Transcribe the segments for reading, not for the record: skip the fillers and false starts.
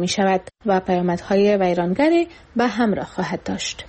می شود و پیامدهای ویرانگری به همراه خواهد داشت.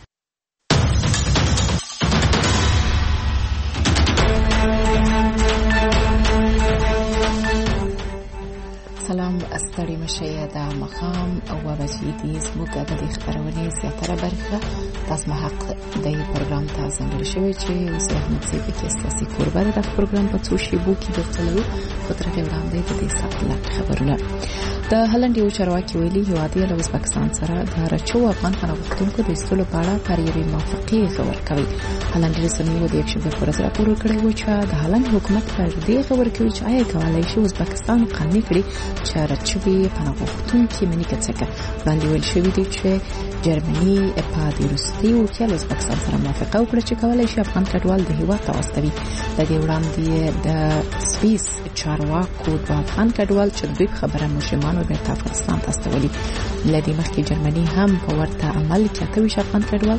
سلام، ستړي مشه د مخام او بجې زموږ د دې خبرونې زیاتره برخه تاسو حق د پروګرام ته ځانګړی شوی چې اوس احمد سیبی کې سیاسي کوربه د پروګرام په څو شیبو کې درتلو خطرې وړاندې د دې ساتل خبرونه د هلند یو چارواکي ویلي هیواد له ازبکستان سره د رچو افغان خلکو د استولو په اړه پر یوې موافقې خبر کوي. هلند رسمي و د یکشنبه پر ورځ راپور کړی و چې د هلند حکومت پر دې خبر کوي چې آیا کولای شي ازبکستان قانوني کړي چې رچوي په نغښتون کې منی کڅکه باندې ویل شوی دی چې جرمني په دې وروستي او کې له ازبکستان سره موافقه وکړه چې کولای شي افغان کډوال د هیواد ته واستوي. د دې وړاندې د سویس چارواکو د افغان کډوال چې دوی خبره مشمانو د افغانستان ته استولي. لدی مخکې جرمني هم په ورته عمل کې کوي چې افغان کډوال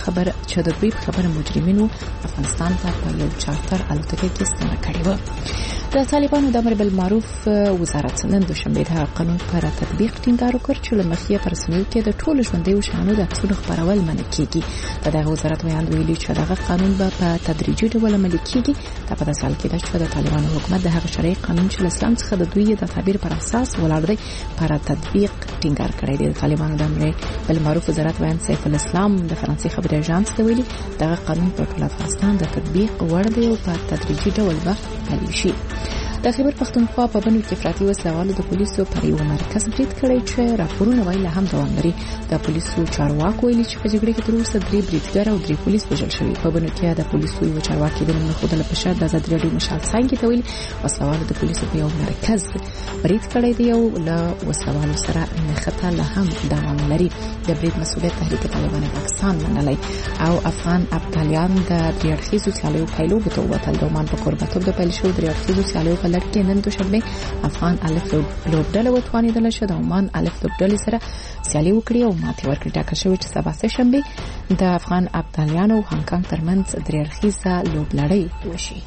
چې دوی خبره مجرمینو افغانستان ته په یو چارتر الوتکه کې ستنه کړې و. د طالبانو د امر بالمعروف وزارت نن دوشنبه د قانون پر تطبیق ټینګار وکړ چې لمخې پر رسمي کې د ټولو ژوندۍ شانو د عکسونو خبرول منع کیږي. دغه وزارت بیان ویلي چې دغه قانون به په تدریجي ډول عملي کیږي. دا په داسې حال کې چې د طالبانو حکومت د هغه شرعي قانون چې اسلام څخه د دوی د تعبیر پر اساس ولاړ دی پر تطبیق ټینګار کړی دی. د طالبانو د امر بالمعروف وزارت بیان سیف الاسلام د فرانسې خبري اژانس ته ویلي دغه قانون په ټول افغانستان د تطبیق وړ دی او په تدریجي ډول به عملي شي. د خیبر پختونخوا په بنو کې افراطي وسلوالو د پولیسو پر یو مرکز برید کړی چې راپورونه وایي هم دوام لري. د پولیسو چارواکو ویلي چې په جګړه کې تر اوسه 3 بریدګر او 3 پولیس وژل شوي. په بنو کې د پولیسو یو چارواکي د نوم خودله په شرط د آزاد رادیو مشال څنګه ته ویلي وسلوالو د پولیسو په یو مرکز برید کړی دی او له وسلوالو سره نښته له هم دوام لري. د برید مسؤلیت تحریک طالبان پاکستان منلی او افغان ابطالیان د دریاړخیزو سیالیو پیلو بتو وتل د عمان په قربتوب د پیل شو دریاړخیزو سیالیو په لړ کې نن دوشنبه افغان الف لوبډله وتوانیدل چې د عمان الف لوبډلې سره سیالي وکړي او ماتې ورکړي. ټاکل شوی چې سبا سه شنبه د افغان ابطالیانو او هانګ کانګ ترمنځ دریاړخیزه لوبلړۍ وشي.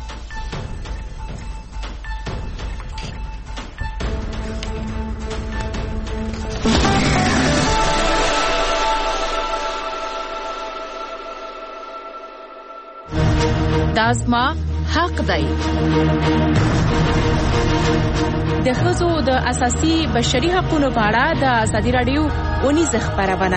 دازما حق دی. د ښځو د اساسي بشري حقوقو په اړه د ازادي رادیو اونیزه خبرونه.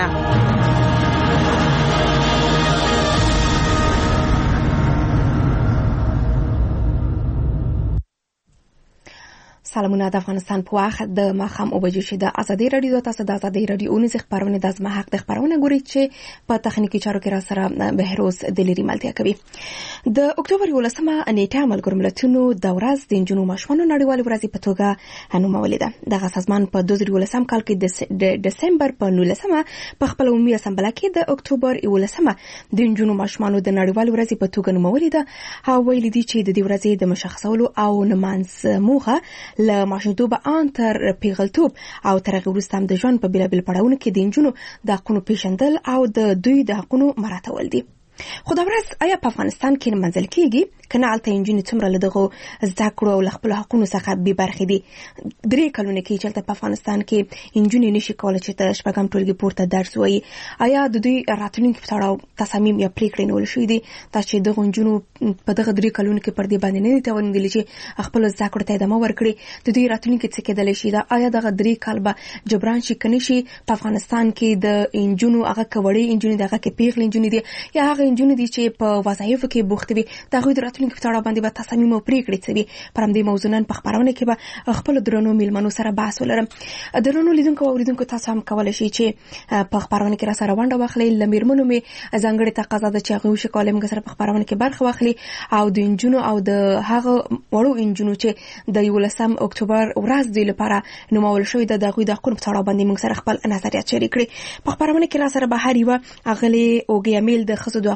سلامونه. د افغانستان په وخت د ماخام او بجې د ازادي رادیو تاسو د ازادي رادیو اونیزه خبرونه د ازما حق د خبرونه ګوري چې په تخنیکی چارو کې را سره بهروز دلیری ملتیا کوي. د اکتوبر 11مه نیټه ملګرو ملتونو د ورځ د انجونو ماشومانو نړیوال ورځ په توګه انومولې ده. دغه سازمان په 2013 کال کې د دسمبر په 19مه په خپل عمومي اسامبله کې د اکتوبر 11مه د انجونو ماشومانو د نړیوال ورځ په توګه انومولې ده. او ویل دي چې د دې ورځې د مشخصولو او نمانځ موخه له ماشومتوب ان تر پیغلتوب او تر هغه وروسته هم د ژوند په بېلابېل پړاوونو کې د انجونو د حقونو پیژندل او د دوی د حقونو مراعاتول دي. خو دا ورځ آیا په افغانستان کې منځل کیږي کنه؟ الته انجونې څومره له دغه زده کړو او خپل حقونو څخه بې برخې دي. 3 کلونه کې چې په افغانستان کې انجونې نشي کولای چې د شپږم ټولګي پورته درس وایي. آیا د دوی راتلونکي په اړه تصامیم یا پریکړې نیول شوې دي چې دغه انجونو په دغه 3 کلونو کې پر دې باندې نه دي توانیدلې چې خپل زده کړو ته ادامه ورکړي؟ د دوی راتلونکي څه کېدلی شي؟ دا آیا دغه 3 کال به جبران شي کني شي په افغانستان کې د انجونو هغه کوړې انجونې دغه کې پیغلې انجونې دي یا هغه انجونې دي چې په وظایفو کې بوخت وي؟ دغه د راتلونکي په اړه باندې به تصامیم او پریکړې څه وي؟ پر همدې موضوع نن په خبرونه کې به خپل درنو میلمنو سره بحث ولرم. درنو لیدونکو او اوریدونکو تاسو هم کولای شئ چې په خبرونه کې را سره ونډه واخلئ. لمیرمنو می ځانګړي تقاضا ده چې هغه وشي کولای موږ سره په خبرونه کې برخه واخلي او د انجونو او د هغه وړو انجونو چې د 11 اکتوبر ورځ دی لپاره نومول شوې ده دغه د حقوقو په اړه باندې موږ سره خپل نظریات شریک کړي. په خبرونه کې را سره به هر یو اغلی او ګیمیل د خصوصي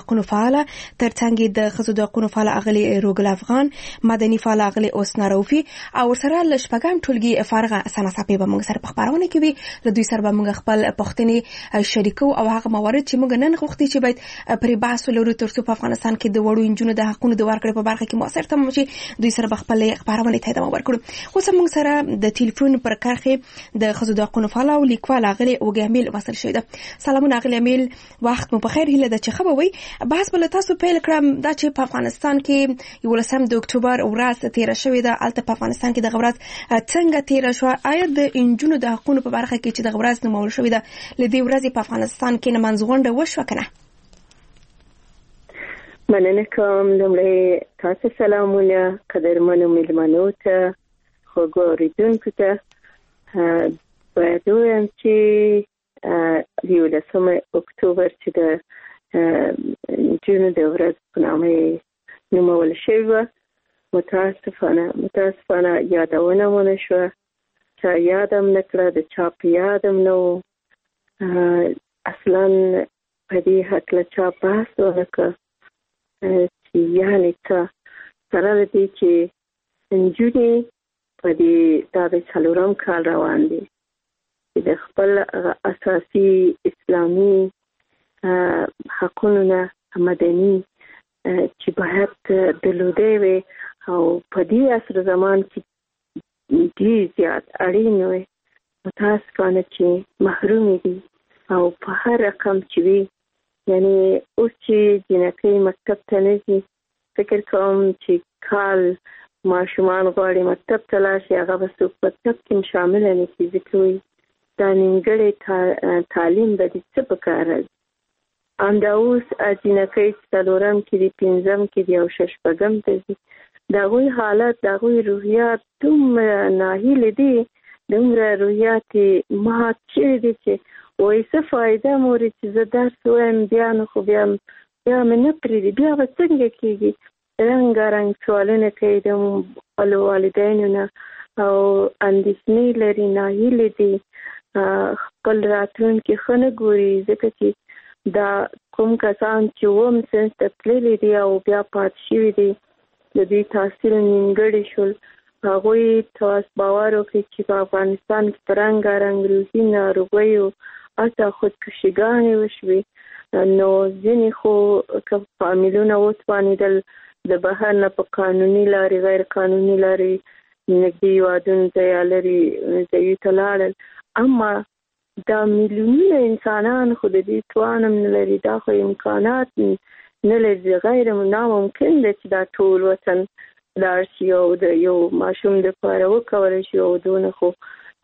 حقوقو فعال ترڅنګ د ښځو د حقوقو فعال اغلی روګل افغان مدني فعال اغلی اوسنا روفي او سره لشپګم ټولګي فارغه سناسپي به موږ سره په خبرونه کې وي له دوی سره به موږ خپل پښتني شریکو او هغه موارد چې موږ نن غوښتي چې باید پر بحث لرو ترڅو په افغانستان کې د وړو انجونو د حقوقو د ورکړې په برخه کې موثر تمام شي دوی سره به خپل خبرونه ته ادامه ورکړو اوس موږ سره د ټلیفون پر کرخه د ښځو د حقوقو فعال او لیکوال اغلی اوګامیل وصل شوی ده. سلامونه اغلی امیل وخت مو په خیر هیله د چخه وي بحث بل تاسو پیل کړم دا چې په افغانستان کې 11 د اکتوبر ورځ تیر شوې ده الته په افغانستان کې د غورات څنګه تیر شو آیا د انجونو د حقوقو په برخه کې چې د غورات نومول شوې ده لدې ورځې په افغانستان کې نمنځغونډه وشو کنه؟ مننه کوم. لومړی تاسو سلامونه قدرمنو میلمنو ته خو ګوریدونکو ته باید وایم چې 11 اکتوبر چې د جون د ورځ په نامه نومول شوی و متاسفانه یادونه ونه شوه چا یادم نکړه د چا په یادم نه و اصلا په دې هکله چا بحث ونه کړه چې یعنې څه سره له دې چې نجونې په دې دا د 4 کال روان دي د خپل اساسي اسلامي حقوقونه مدني چې باید درلودې وي او په دې عصر زمان کې ډېر زیات اړین وي متاسفانه چې محروم دي او په هر رقم چې وي یعنی اوس چې جنکۍ مکتب ته نه ځي فکر کوم چې کال ماشومان غواړي مکتب ته لاړ شي هغه به څوک مکتب کې شامل نه کړي ځکه وایي دا نیمګړی تعلیم به دې څه پکار راځي همدا اوس جنکۍ چې 4 کې دي 5 کې دي او 6 ته ځي د هغوی حالت د هغوی روحیات دومره ناهیلې دي دومره روحیات مات شوي دي چې وایي څه فایده مورې چې زه درس وایم بیا نو خو بیا مې نه پرېږدي بیا به څنګه کېږي رنګارنګ سوالونه کوي د خپلو والدینو نه او اندېښنې لري ناهیلې دي خپل راتلونکي ښه نه ګوري ځکه چې دا کوم کسان چې وم سنس ته تللي دي او بیا پاتې شوي دي د دوی تحصیل نیمګړی شول هغوی ته باور وکړي چې په افغانستان کې په رنګارنګ روحي ناروغیو حتی خودکشیګانې وشوې نو ځینې خو که فامیلونه وتوانېدل د بهر نه په قانوني لارې غیر قانوني لارې نږدې هېوادونو ته یا لرې ځایونو ته لاړل اما دا میلیونونه انسانان خو د دې توان هم نه لري دا خو امکانات نه لري غیر ناممکن ده چې دا ټول وطن لاړ شي او د یو ماشوم دپاره وکولی شي او دونه خو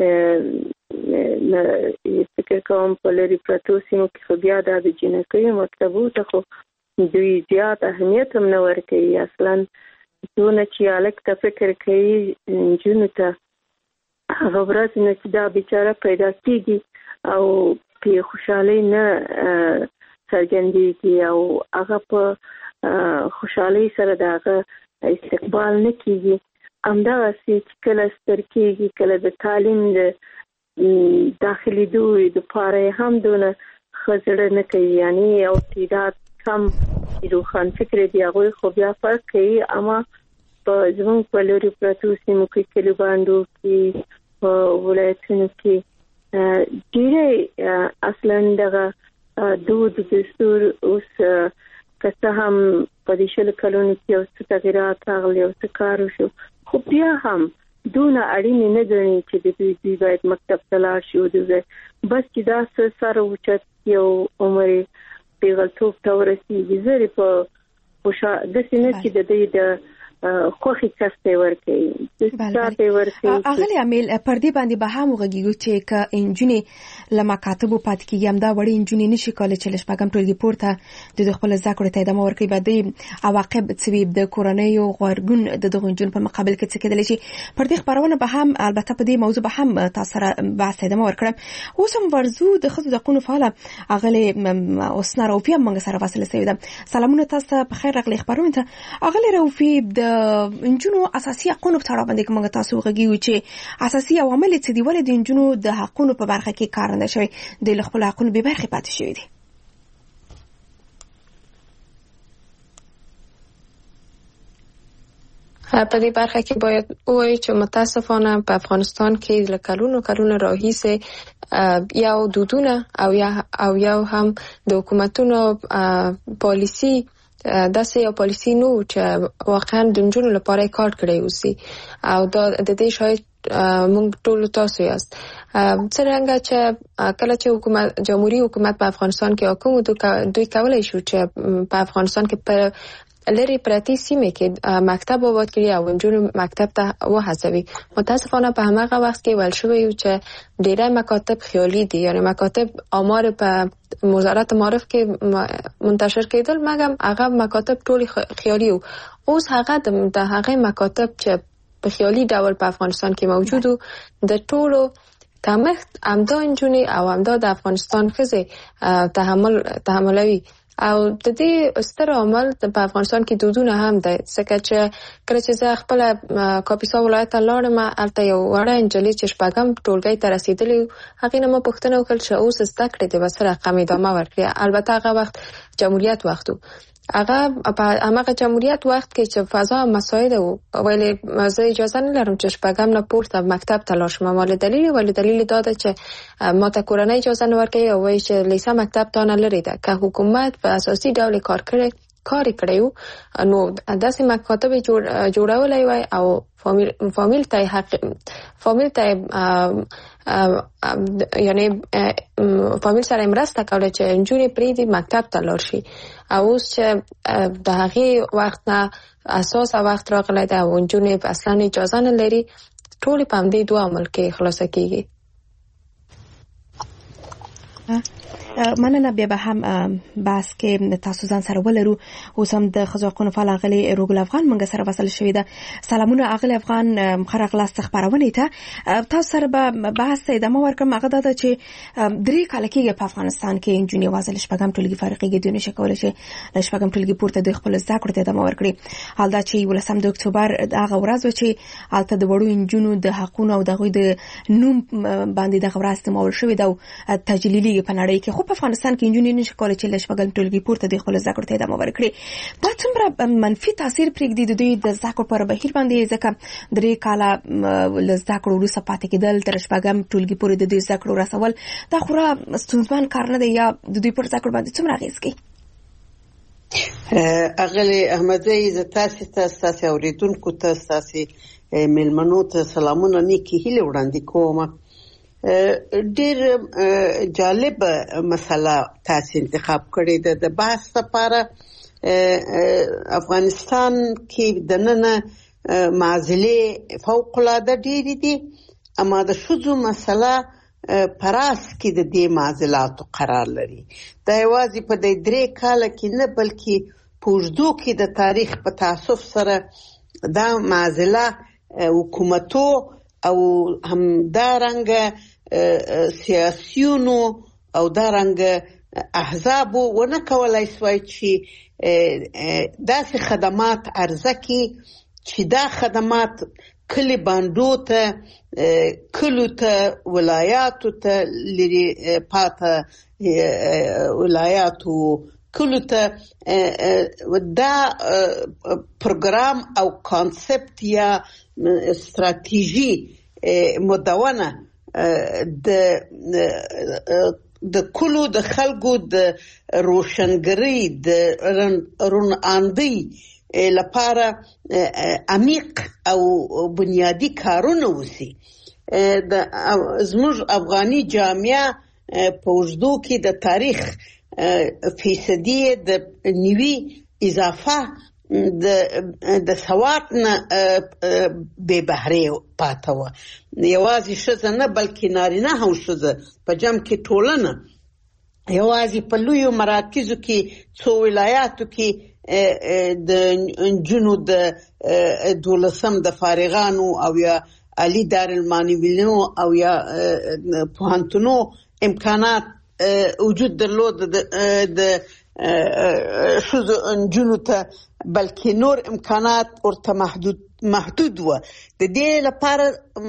فکر کوم په لرې پرتو سیمو کې خو بیا دا د جنکیو مکتبو ته خو دوی زیات اهمیت هم نه ورکوي اصلا دونه چې هلک ته فکر کوي نجونو ته هغه ورځ نه چې دا بیچاره پیدا کېږي او په خوشحالۍ نه څرګندېږي او هغه په خوشحالۍ سره د هغه استقبال نه کېږي همدغسې چې کله ستر کېږي کله د تعلیم د داخلېدو دپاره یې هم دونه ښه زړه نه کوي یعنې یو تعداد کم روښان فکر دي هغوی خو بیا فرق کوي اما په زموږ په لرې پرتو سیمو کې کلیو بانډو کې په ولایتونو کې ډېری اصلا دغه دود دستور اوس که څه هم په دې 20 کلونو کې یو څه تغیرات راغلي او څه کار وشو خو بیا هم دونه اړینې نه ګڼي چې د دوی باید مکتب ته لاړ شي او بس چې دا څه سر اوچت یو عمر پیغلتوب ته ورسېږي زه په داسې نه چې د دوی د خوخي کسته ورکي اغلی امیل پر دې باندې به هم وغږیږو چې ک انجونې لما کاتبو پات کیږي هم دا وړي انجونې نشي کولای چې لشپګم ټولګي پورته د خپل ذکر ته ادامه ورکړي بعد عواقب څه د کورنۍ او غورګون د دغه انجون په مقابل کې څه کېدلی شي پر دې خبرونه به هم البته په دې موضوع به هم تاسو سره بحث ادامه ورکړم اوس هم ورزو د خصوص د قانون فعال اغلی اوسنا روفي موږ سره وصل شوی ده سلامونه تاسو په خیر راغلی خبرونه ته اغلی روفي د انجونو اساسي حقوقو په اړه باندې موږ تاسو غږیو چې اساسي عوامل څه دي ولې د انجونو د حقوقو په برخه کې کار نه شوی د خپل حقوقو به برخه پاتې شوی دي په دې برخه کې باید ووایو چې متاسفانه په افغانستان کې له کلونو راهیسې یو دودونه او یو هم د حکومتونو پالیسی داسې یو پالیسی نو چې واقعا د نجونو لپاره کار کړی اوسي او د دې شاید موږ ټول تاسو یاست څرنګه چې کله چې جمهوریت حکومت په افغانستان کې حکم دوی کولای شو چې په افغانستان کې په لری پرتی سیمه کې مکتب آباد کړي او نجونو مکتب ته وهڅوي. متاسفانه په هغه وخت کې ویل شوی چې ډیره مکاتب خیالي دي، یعنی مکاتب آمار په وزارت معارف کې منتشر کېدل مګر هغه مکاتب ټول خیالي وو. اوس هغه د هغه مکاتب چې په خیالي ډول په افغانستان کې موجود وو د ټولو کمښت امدا نجونې او امدا د افغانستان ښځې تحملوي او د دې ستر عامل په افغانستان کې دودونه هم ده. ځکه چې کله چې زه خپل کاپیسا ولایت ته لاړم، هلته یو وړه نجلۍ چې شپږم ټولګي ته رسېدلې هغې نه ما پوښتنه وکړل چې اوس زده کړې د به څه رقم ادامه ورکړي. البته هغه وخت جمهوریت وخت و، هغه په هماغه جمهوریت وخت کې چې فضا مساعد و، ولی زه اجازه نه لرم چې شپږم نه پورته مکتب ته لاړ شم. ولې دلیل دا ده چې ما ته کورنۍ اجازه نه ورکوي او وایي چې لیسه مکتب تا نه لرې ده. که حکومت په اساسي ډول کار کړی و نو داسې مکاتب جوړولی وای او فامیل ته یعنی فامیل سره مرسته کوله چې نجونې پرېږدي مکتب ته لاړ شي. او اوس چې د هغې وخت نه اساسه وخت راغلی ده او نجونې اصلا اجازه نه لري، ټولې په همدې دوه عامل کې خلاصه کېږي. مننه. بیا به هم بحث کې تاسو ځان سره ولرو. اوس هم د ښځو حقونو فعال اغلې روګل افغان موږ سره وصل شوې ده. سلامونه اغلې افغان، مخ راغلاست خبرونه ته. تاسو سره به بحث ادامه ورکړم. هغه دا چې 3 کال کېږي په افغانستان کې نجونې وازل شپږم ټولګي فارغېږي، دوی نشي کولی چې شپږم ټولګي پورته د خپل زده کړو ته ادامه ورکړي. حال دا چې 18 د اکتوبر هغه ورځ و چې هلته د وړو نجونو د حقونو او د هغوی د نوم باندې دغه ورځ استعمال شوې ده او تجلیلېږي په نړۍ کې. خو په افغانستان کې نجونې نشي کولی چې له شپږم ټولګي پورته د خپل زده کړو ته ادامه ورکړي. دا څومره منفي تاثیر پرېږدي د دوی د زده کړو پر بهیر باندې؟ ځکه 3 کاله له زده کړو وروسته پاتې کېدل تر شپږم ټولګي پورې د دوی زده کړو رسول دا خورا ستونزمن کار نه دی، یا د دوی پر زده کړو باندې څومره اغېز کوي؟ اغلې احمدزۍ، زه تاسې اوریدونکو ته ستاسې میلمنو ته سلامونه نیکې هیلې وړاندې کوم. ډېر جالب مسله تاسې انتخاب کړې ده د بحث لپاره. افغانستان کې دننه معضلې فوق العاده ډېرې دي، اما د ښځو مسله په راس کې د دې معضلاتو قرار لري. دا یوازې په دې 3 کاله کې نه بلکې په اوږدو کې د تاریخ په تاسف سره دا معضله حکومتو او همدارنګه سیاسیونو او دارنګه احزابو ونه کولای شوای چې داسې خدمات عرضه کړي چې دا خدمات کلی باندو ته، کلو ته، ولایاتو ته، لري پاته ولایاتو کلو ته دا پروګرام او کانسپت یا استراتیژي مدونه د کلو د خلکو د روشنګرۍ د روناندۍ لپاره عمیق او بنیادی کارونه وسی. زموږ افغاني جامعه په اوږدو کې د تاریخ فیصدي د نوي اضافه د سواد نه بې بهرې پاته وه. یوازې ښځه نه بلکې نارینه هم ښځه په جمع کې ټولنه یوازې په لویو مراکزو کې څو ولایاتو کې د نجونو د 12 د فارغانو او یا علی دارالمعلمینو او یا پوهنتونو امکانات وجود درلود د ښځو نجونو ته، بلکې نور امکانات ورته محدود وه. د دې لپاره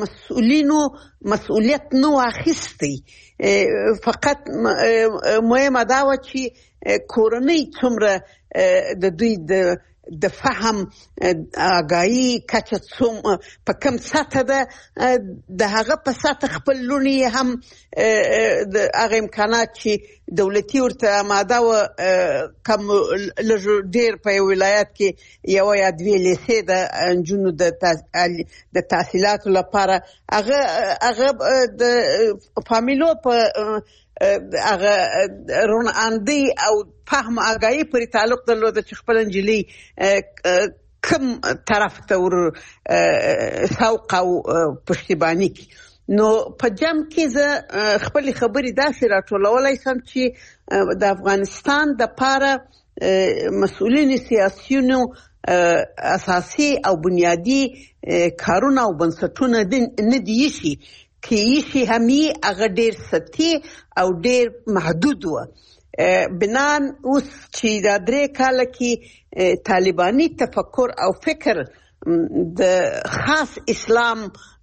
مسؤلیت نه واخیستی. فقط مهمه دا وه چې کورنۍ څومره د دوی د د فهم آگاهی کچه په کم سطح ده د هغه په سطح خپل لونی هم د هغه امکانات چې دولتي ورته آماده و کم لږ ډیر په ولایت کې یو یا دوی لیسې د نجونو د تحصیلاتو لپاره هغه د فامیلو په هغه روناندي او فهم آگاهی پر تعلق درلود چې خپل انجلي کم طرف ته ور سوق او پشتیبانی کی نو په جمع کې زه خپل خبرې داسې راټولولای سم چې د افغانستان د پاره مسؤلین سیاسيونو اساسي او بنیادی کارونه او بنسټونه نه دي شي کیشي همي هغه ډیر سطحي او ډیر محدود و بنان اوس چې دا 3 کال کې طالباني تفکر او فکر د خاص اسلام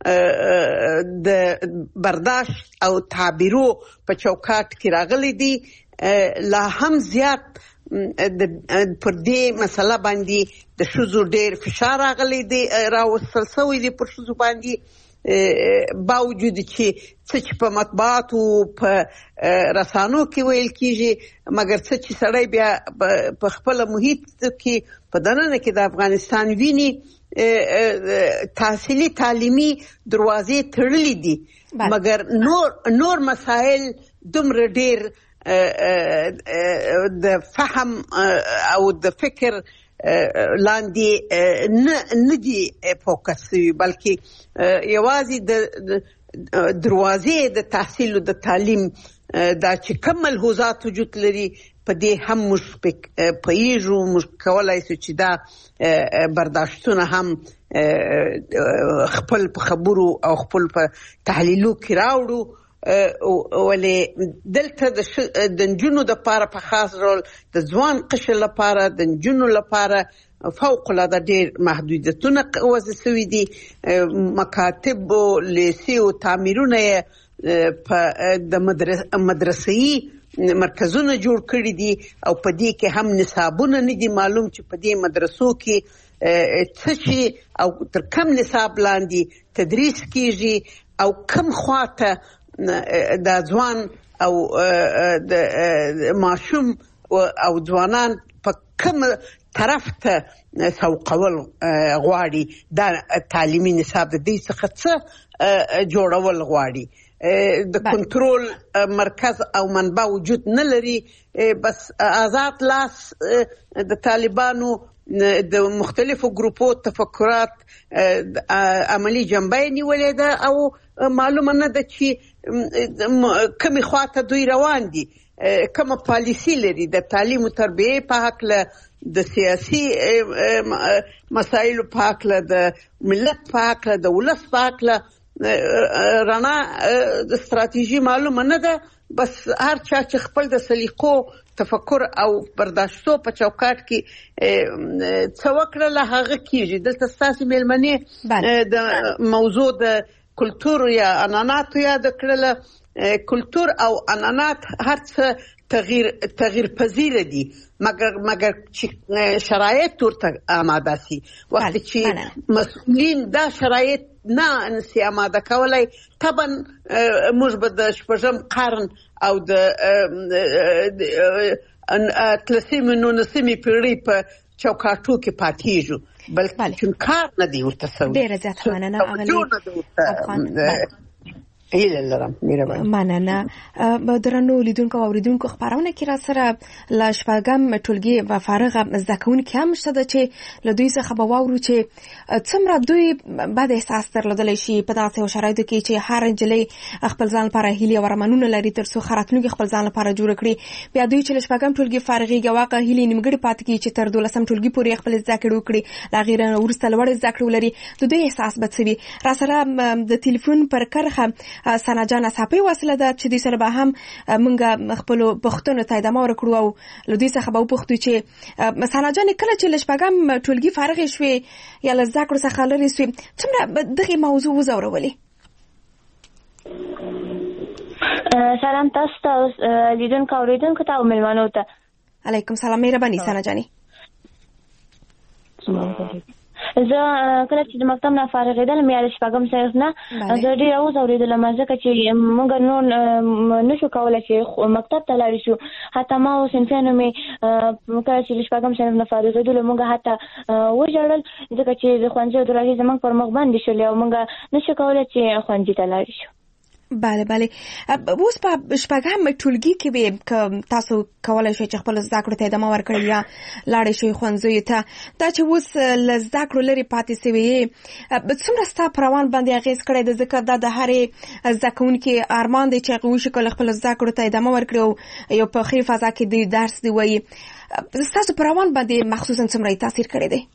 د برداشت او تعبیرو په چوکاټ کې راغلي دي لا هم زیات پر دې مسله باندې د شذو ډیر فشار راغلي دي راوستل شوی دي پر شذو باندې باوجود چې په مطبوعات او په رسانو کې ویل کیږي مګر چې سړی بیا په خپل محیط کې په دننه کې د افغانستان ویني تحصیلي تعلیمي دروازې تړلې دي مګر نور مسائل دومره ډیر د فهم او د فکر لاندې نه دي فوکس بلکې یوازې د دروازې د تحصیل او د تعلیم دا چې کوم ملحوظات وجود لري په دې هم موږ پېژو موږ کولای شو چې دا برداشتونه هم خپل په خبرو او خپل په تحلیلو کې راوړو ولې دلته د نجونو د لپاره په خاص ډول د ځوان قشر لپاره د نجونو لپاره فوق العاده ډیر محدودیتونه وضع شوي دي مکاتب او لیسې او تعمیرونه په د مدرسې مرکزونه جوړ کړي دي او په دې کې هم نصابونه نه دي معلوم چې په دې مدرسو کې څه او تر کم نصاب لاندې تدریس کیږي او کم خواته د ځوان او د ماشوم او ځوانان په کوم طرف ته سوقول غواړي دا تعلیمي نصاب د دې څخه څه جوړول غواړي د کنټرول مرکز او منبع وجود نه لري بس آزاد لاس د طالبانو د مختلفو ګروپو تفکرات عملی جنبه نیولې ده او معلومه نه ده چې کومې خواته دوی روان دي کومه پالیسی لري د تعلیم او تربیه په حق له د سیاسي مسایلو په حق له د ملت په حق له د ولس په حق له رڼا د استراتیژي معلومه نه ده بس هر چا چې خپل د سلیقو تفکر او برداشتو په چوکاټ کې څه وکړله هغه کیږي دلته ستاسو مېلمنې د موضوع د کلتور یا عنعناتو یاد کړله کلتور او عنعنات هر څه تغییر پذیر دي مګر چې شرایط ورته آماده سي وخت چې مسؤلین دا شرایط نه نسي آماده کولای طبعا موږ به د 16 قرن او د 19 پیړۍ په چوکاټو کې پاتېږو بلکې چې کار نه دی ورته سوی ډېره زیاته مننه افغان هیله لرم مننه درنو لیدونکو او اوریدونکو خبرونه کې را سره لا شپږم ټولګي و فارغ زده کوونکي هم شته چې له دوی څخه به واورو چې څومره دوی بعد احساس درلودلی شي په داسې شرایطو کې چې هر نجلۍ خپل ځان لپاره هیلې او ارمانونه لري تر څو راتلونکي خپل ځان لپاره جوړ کړي بیا دوی چې له شپږم ټولګي فارغېږي واقع هیلې نیمګړې پاتې کېږي چې تر 12م ټولګي پورې خپل زده کړې وکړي لا غیر وروسته لوړ زده کړې ولري د دوی احساس به څه وي را سره د ټلیفون پر کرخه سنا جان صاحب وسله ده چې د سره به هم مونږ خپل پښتون ته ادامه ورکړو او لدی څخه به پښتو چې سنا جان کله چې لشپګم ټولګي فارغ شوي یا لزاکړو څخه لري سوي څومره دغه موضوع وزورولې سلام تاسو ته لیدونکو اوریدونکو ته او ملمنو ته علیکم سلام مهرباني سنا جانی زه کله چې د مکتب نه فارغېدلم یا د شپږم صنف نه زه ډېره وځورېدلم ځکه چې موږ نور نشو کولی چې مکتب ته لاړ شو. حتی ما او صنفیانو مې کله چې د شپږم صنف نه فارغېدلو موږ حتی وژړل ځکه چې د ښوونځي دروازې زموږ پر مخ بندې شولې او موږ نشو کولی چې ښوونځي ته لاړ شو. بله اوس په شپږم ټولګي کې به تاسو کولای شئ چې خپل زده کړو ته ادامه ورکړئ یا لاړ شئ ښوونځیو ته. دا چې اوس له زده کړو لرې پاتې سوي څومره ستا په روان باندې اغېز کړی دی؟ ځکه دا د هرې زده کوونکي ارمان دی چې هغه وشي کله خپل زده کړو ته ادامه ورکړي او یو په ښې فضا کې د درس دی وایي. ستاسو په روان باندې مخصوصا څومره تاثیر کړی دی؟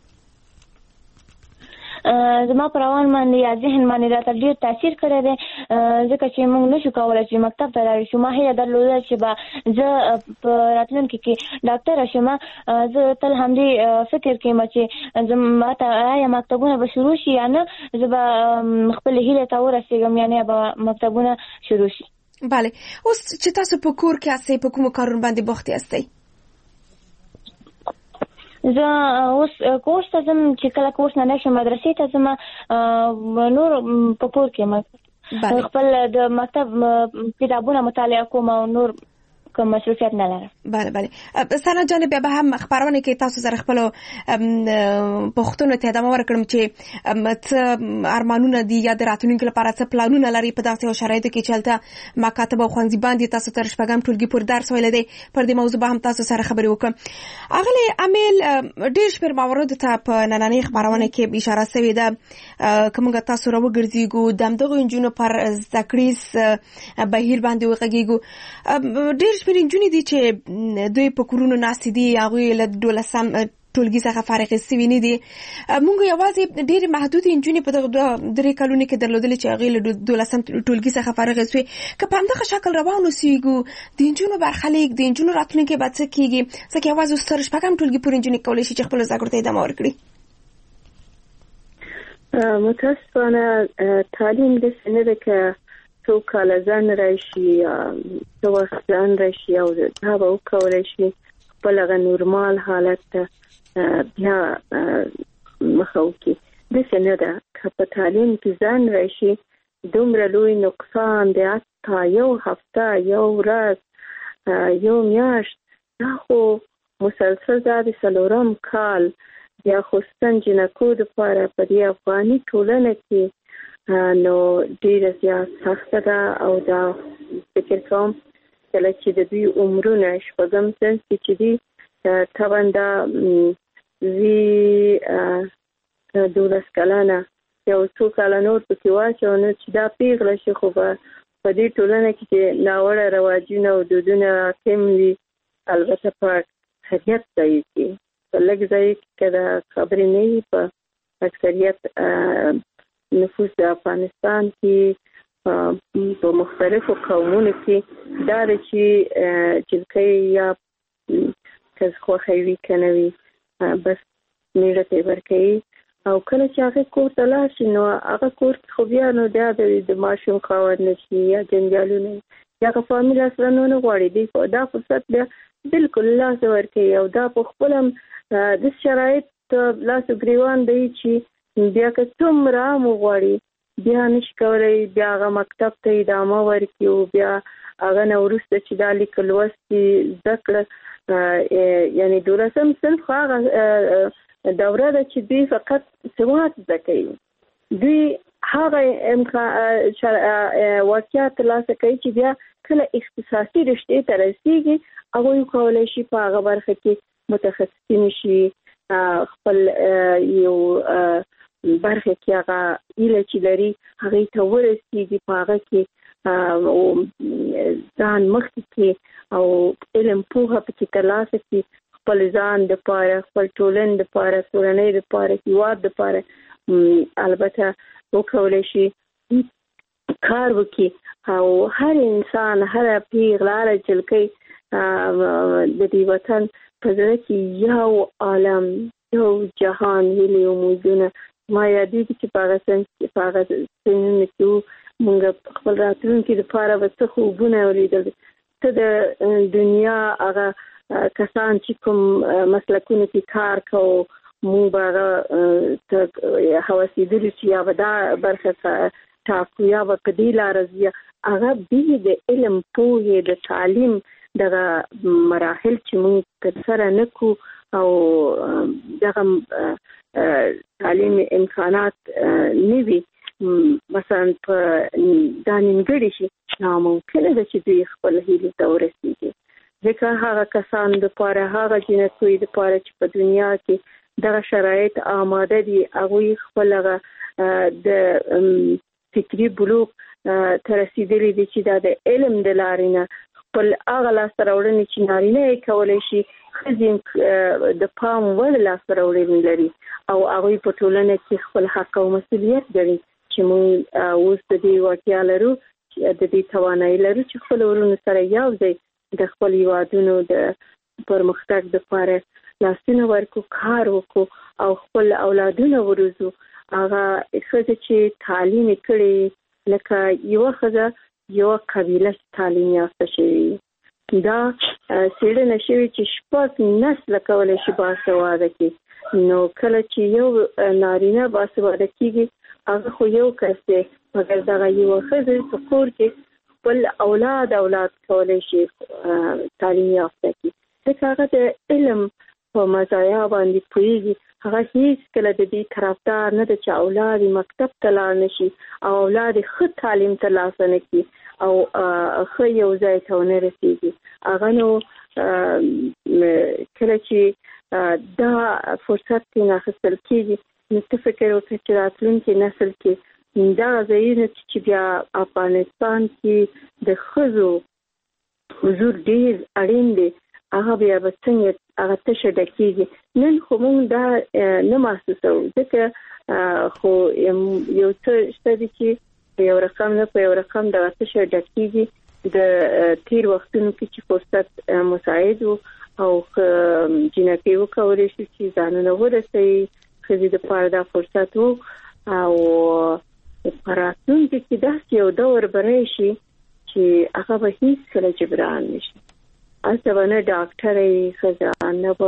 زما پر روان باندې یا ذهن باندې راته ډېر تاثیر کړی دی ځکه چې موږ نشو کولی چې مکتب ته لاړ شو. ما هیله درلوده چې به زه په راتلونکي کې ډاکټره شم. زه تل همدې فکر کې یم چې ماته آیا مکتبونه به شروع شي یا نه، زه به خپلې هیلې ته ورسېږم یعنې به مکتبونه شروع شي. بله اوس چې تاسو په کور کې یاستئ په کومو کارونو باندې بوخت یاستئ؟ زه اوس کورس ته ځم، چې کله کورس نه نشم مدرسې ته ځم، نور په کور کې خپل د مکتب کتابونه مطالعه کوم او نور کوم مصروفیت نه لرم. بله سنا جان بیا به هم خبرونه کې تاسو سره خپل پوښتنو ته ادامه ورکړم چې څه ارمانونه دي یا د راتلونکي لپاره څه پلانونه لري په داسې شرایطو کې چې هلته مکاتب او ښوونځي باندې تاسو تر شپږم ټولګي پورې درس ویلی دی. پر دې موضوع به هم تاسو سره خبرې وکړم. اغلې امیل ډېر شمېر مواردو ته په نننۍ خبرونه کې اشاره شوې ده. که موږ تاسو راوګرځېږو د همدغو نجونو پر زده کړیز بهیر باندې وغږېږو، ډېر شمېر نجونې دي چې دوی په کورونو ناستې دي، هغوی له 12 ټولګي څخه فارغې سوي نه دي. موږ یوازې ډېرې محدودې نجونې په دغه 3 کلونو کې درلودلې چې هغوی له 12 ټولګي څخه فارغې سوې. که په همدغه شکل روان اوسېږو د نجونو برخلیک د نجونو راتلونکی به څه کېږي؟ ځکه یوازې اوس تر شپږم ټولګي پورې نجونې کولی شي چې خپلو زده کړو ته ادامه ورکړي. متاسفانه تعلیم داسې نه ده که څو کاله ځان راشي څه وخت ځان راشي او دا به وکولی شي خپل هغه نورمال حالت ته بیا مخه وکړي. داسې نه ده. که په تعلیم کې ځان راشي دومره لوی نقصان دی، حتی یو هفته، یو ورځ، یو میاشت، دا خو مسلسل دا د 4م کال بیا خصوصا جنکو دپاره په دې افغاني ټولنه کې نو ډیره زیات سخته ده. او دا فکر کوم کله چې د دوی عمرونه شپږم صنف کې چې دي طبعا دا وی 12 کلنه یو څو کاله نور پکې واچو نو چې دا پیغله شي، خو په دې ټولنه کې چې ناوړه رواجونه او دودونه حاکم وي، البته په اکثریت ځای کې په لږ ځای کې که دا خبرې نه وي، په اکثریت نفوس د افغانستان کې په مختلفو قومونو کې دا ده چې جلکۍ یا که خوښه وي که نه وي بس میړه ته یې ورکوي. او کله چې هغه کور ته لاړ شي نو هغه کور خو بیا نو دا د ماشوم خاوند نه شي یا جنجالونه یا هغه فامیل اصلا نه غواړي دی دا فرصت بیا بالکل لاس ورکوي. او دا په خپل هم د شرایط لاس ګریوان دی چې بیا که څومره هم وغواړي بیا نشي کولی بیا هغه مکتب ته ادامه ورکړي او بیا هغه نه وروسته چې دا لیک لوست زده کړه یعنی 12م صنف هغه دوره ده چې دوی فقط سواد زده کوي. دوی هغه واقعیت ترلاسه کوي چې بیا کله اختصاصي رشتې ته رسېږي هغوی کولی شي په هغه برخه کې متخصصین شي، خپل یو برخه کې هغه ایله چې لري هغې ته ورسېږي، په هغه کې ځان مخکې کې او علم پوهه پکې ترلاسه کړي، خپل ځان دپاره، خپل ټولنې دپاره، کورنۍ دپاره، هېواد دپاره البته وکولی شي کار وکړي. او هر انسان، هر پیغله، هر جلکۍ د دې وطن په زړه کې یو عالم، یو جهان هیلې او امیدونه ما یادېږي چې په هغه سنونه کې موږ خپل راتلونکي دپاره به څه خوبونه ولیدل، څه د دنیا هغه کسان چې کوم مسلکونو کې کار کوو مونږ به هوسیدلی چې یا به دا برخه ټاکو یا به په دې لاره ځي. هغه به د علم پوهې د تعلیم دغه مراحل چې مونږ ترسره نکو او دغه تعلیم امکانات نوي مثلا په دانینګړي شي ناممکنه ده چې دوی خپل هیلې ته ورسیږي. ځکه هغه کسان د پاره هغه جنسوي د پاره چې په دنیا کې دغه شرایط آماده دي هغه خپل د فکری بلوغ تر رسیدلي دي چې د علم د لارې نه خپل هغه لاسته راوړنې چې نارینه یې کولی شي ښځې د پام وړ لاسته راوړنې لري او هغوی په ټولنه کې خپل حق او مسؤلیت ګڼي چې موږ اوس د دې وړتیا لرو د دې توانایي لرو چې خپل ورونو سره یو ځای د خپل هیوادونو د پرمختګ لپاره لاسونه ورکو کار وکړو او خپل اولادونه وروزو. هغه ښځه چې تعلیم کړي لکه یو ښځه یو قبیله تعلیم یافته شوی دا څېړنه شوې چې شپږ نسل کولی شي باسواده کړي. نو کله چې یو نارینه باسواده کېږي هغه خو یو کس دی مګر دغه یو ښځه په کور کې خپل اولاد کولی شي تعلیم یافته کړي. ځکه هغه د علم په مزایا باندې پوهېږي. هغه هیڅ کله د دې طرفدار نه ده چې اولاد مکتب ته لاړ نشي او اولاد ښه تعلیم ترلاسه نه کړي او ښه یو ځای ته ونه رسېږي. هغه نو کله چې دا فرصت ترې اخیستل کېږي نو ته فکر وکړه چې راتلونکي نسل کې دا ځایونه چې بیا افغانستان کې د ښځو حضور ډېر اړین دی هغه بیا به څنګه هغه تشه ډکېږي. نن خو موږ دا نه محسوسوو ځکه خو یو څه شته دي چې په یو رقم نه په یو رقم دغه تشه ډکېږي. د تیر وختونو کې چې فرصت مساعد و او جنکې وکولی شي چې ځانونه ورسوي ښځې دپاره دا فرصت و او په راتلونکي کې داسې یو دور به راشي چې هغه به هېڅکله جبران نه شي. هلته به نه ډاکټره وي ښځه نه به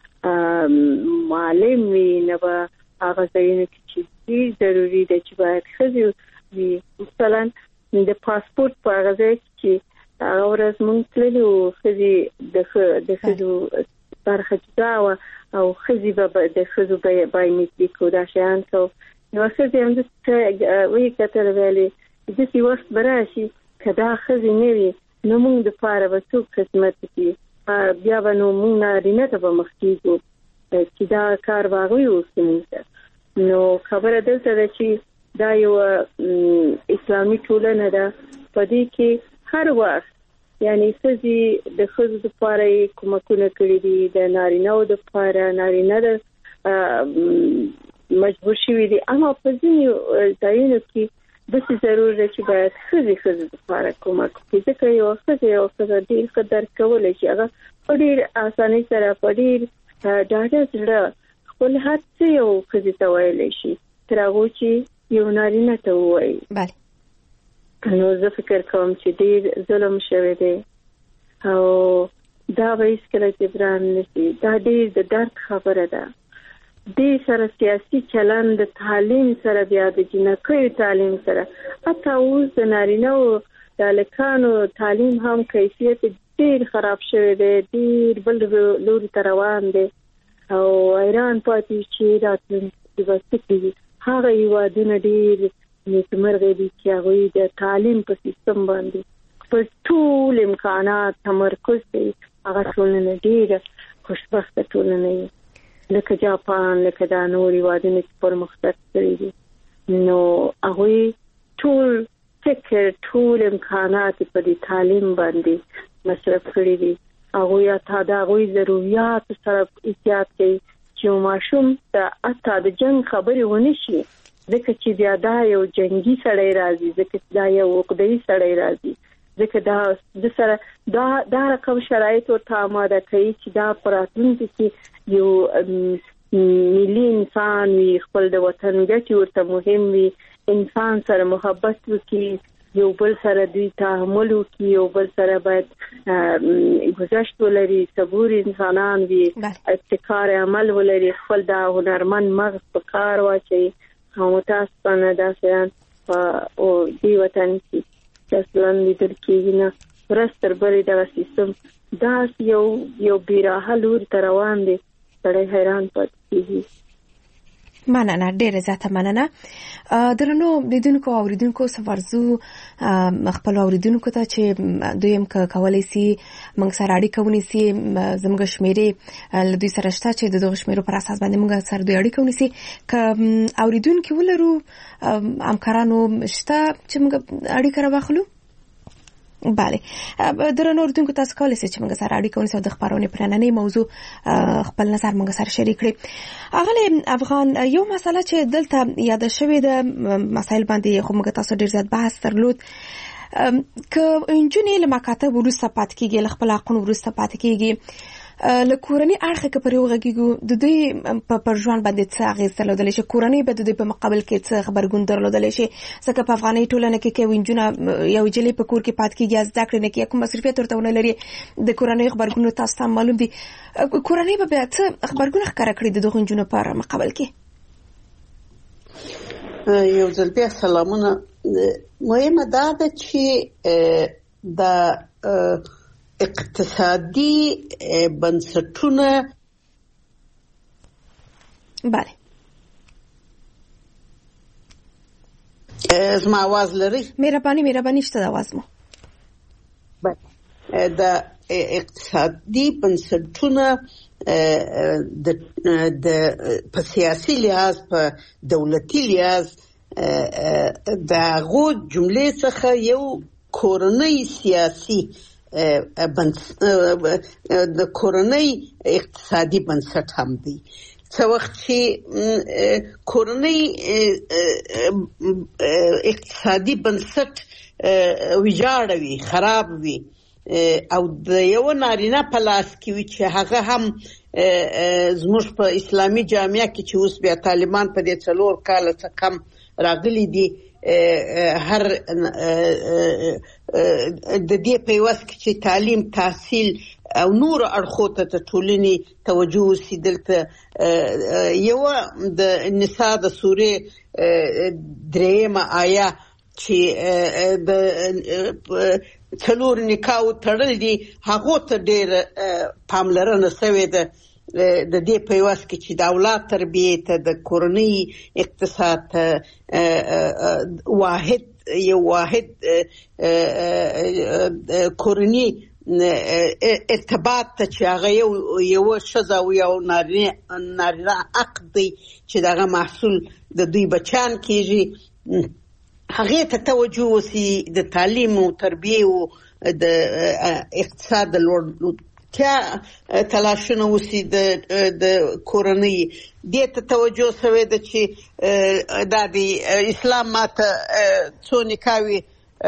معلم وي نه به هغه ځایونه کې چې ډېر ضروري ده چې باید ښځې وي. مثلا د پاسپورت په هغه ځای چې هغه ورځ مونږ تللي وو ښځې د ښځو برخه جدا وه او ښځې به د ښځو بایومیټریک و دا شیان کو. یوه ښځې همداسې ویې کتل ویلې داسې وخت به راشي که دا ښځې نه وي نو موږ دپاره به څوک خدمت وکړي بیا به نو موږ نارینه ته به مخ کېږو چې دا کار به هغوی وکړي موږ ته. نو خبره دلته ده چې دا یوه اسلامي ټولنه ده په دې کې هر وخت یعنی ښځې د ښځو دپاره یې کومکونه کړي دي د نارینهو دپاره نارینه د مجبور شوي دي اما په ځینې ځایونو کې داسې ضرور ده چې باید ښځې دپاره کومک وکړي ځکه یوه ښځه ډېر ښه درک کولی شي هغه په ډېر اسانۍ سره په ډېر ډاډه زړه خپل هر څه یو ښځې ته ویلی شي تر هغو چې یو نارینه ته ووایي. نو زه فکر کوم چې ډېر ظلم شوی دی او دا به هېڅکله جبران نه شي. دا ډېر د درد خبره ده. دې سره سیاسي چلند د تعلیم سره بیا د جنکیو تعلیم سره حتی اوس د نارینهو د هلکانو تعلیم هم کیفیت ډېر خراب شوی دی ډېر بل لوري ته روان دی او حیران پاتې چې راتلونکي به څه کېږي. هغه هېوادونه ډېر نیکمرغه دي چې هغوی د تعلیم په سیستم باندې پر ټول امکانات تمرکز کوي. هغه ټولنه ډېره خوشبخته ټولنه وي لکه جاپان لکه دا نور هېوادونه چې پرمختګ کړي دي. نو هغوی ټول فکر ټول امکانات په دې تعلیم باندې مصرف کړي دي. هغوی حتی د هغوی ضرورياتو سره احتیاط کوي چې ماشوم ته حتی د جنګ خبرې ونه شي ځکه چې بیا دا یو جنګي سړی راځي ځکه دا یو عقده‌ای سړی راځي ځکه دا د سره دا رقم شرایط ورته آماده کوي چې دا په راتلونکي کې یو ملي انسان وي خپل د وطن ګټې ورته مهم وي انسان سره محبت وکړي یو بل سره دوی تعامل وکړي، یو بل سره باید گذشت ولري، صبور انسانان وي، ابتکار عمل ولري، خپل د هنرمند مغز په کار واچي. او متاسفانه دا شیان په دې وطن کې اصلا لیدل کېږي نه. ورځ تر بلې دغه سیستم داسې یو بیراهه لوري ته روان دی، سړی حیران پاتې کېږي. مننه، ډیره زیاته مننه. درنو لیدونکو او اوریدونکو سفرزو خپل اوریدونکو ته چې دوی هم کولای شي موږ سره اړیکه ونیسي، زموږ شمیرې له دوی سره شته چې د دغه شمیرو پر اساس باندې موږ سره دوی اړیکه ونیسي. که اوریدونکو ولرو همکارانو شته چې موږ اړیکه راوخلو. بله، درنو اوریدونکو تاسو کولای شئ چې موږ سره اړیکه ونیسئ او د خبرونې پر نننۍ موضوع خپل نظر موږ سره شریک کړئ. اغلی افغان، یو مسله چې دلته یاد شوې ده، مسایل باندې خو موږ تاسو ډیر زیات بحث درلود، که انجونې له مکاتب وروسته پاتې کېږي، له خپل حقونو وروسته پاتې کېږي، له کورنۍ اړخه که پر یو غږیږو د دوی په ژوند باندې څه اغېز درلودلی شي؟ کورنۍ به د دوی په مقابل کې څه غبرګون درلودلی شي؟ ځکه په افغاني ټولنه کې که نجونه یو نجلۍ په کور کې پاتې کېږي، زده کړې نه کوي، کوم مصروفیت ورته ونه لري، د کورنۍ غبرګون تاسو ته معلوم دي. کورنۍ به بیا څه غبرګون ښکاره کړي د دغو نجونو په مقابل کې؟ یو ځل بیا سلامونه. مهمه دا ده چې د اقتصادي بنسټونه بله زما आवाज لري؟ مهرباني شته د आवाज مو. د اقتصادي بنسټونه د په سیاسي لحاظ، په دولتي لحاظ د هغو جملې څخه یو کورنۍ سیاسي د کورنۍ اقتصادي بنسټ هم دی. څه وخت چې کورنۍ اقتصادي بنسټ ویجاړوي، خراب وي، او د یو نارینه په لاس کې وي چې هغه هم زموږ په اسلامي جامعه کې چې اوس بیا طالبان په دې 4 کاله څخه کم راغلي دي، هر د دې په واسه کې تعلیم، تحصیل او نور اړخو ته ټولنې توجه وسي. دلته یو د نساء د سورې 3 آیه چې د 4 نکاح تړل دي، هغه ته ډېر پاملرنه شوې ده. د دې په واسه کې چې د اولاد تربیه ته، د کورنۍ اقتصاد ته واحد کورنۍ ارتباط ته چې هغه یو ښځه او یو نارینه عقد دی چې دغه محصول د دوی بچیان کېږي، هغې ته توجه وسي. د تعلیم او تربیه او د اقتصاد د لوړتیا تلاشونه وسي د کورنۍ. دې ته توجه شوې ده چې دا د اسلام ماته څو نکاحوې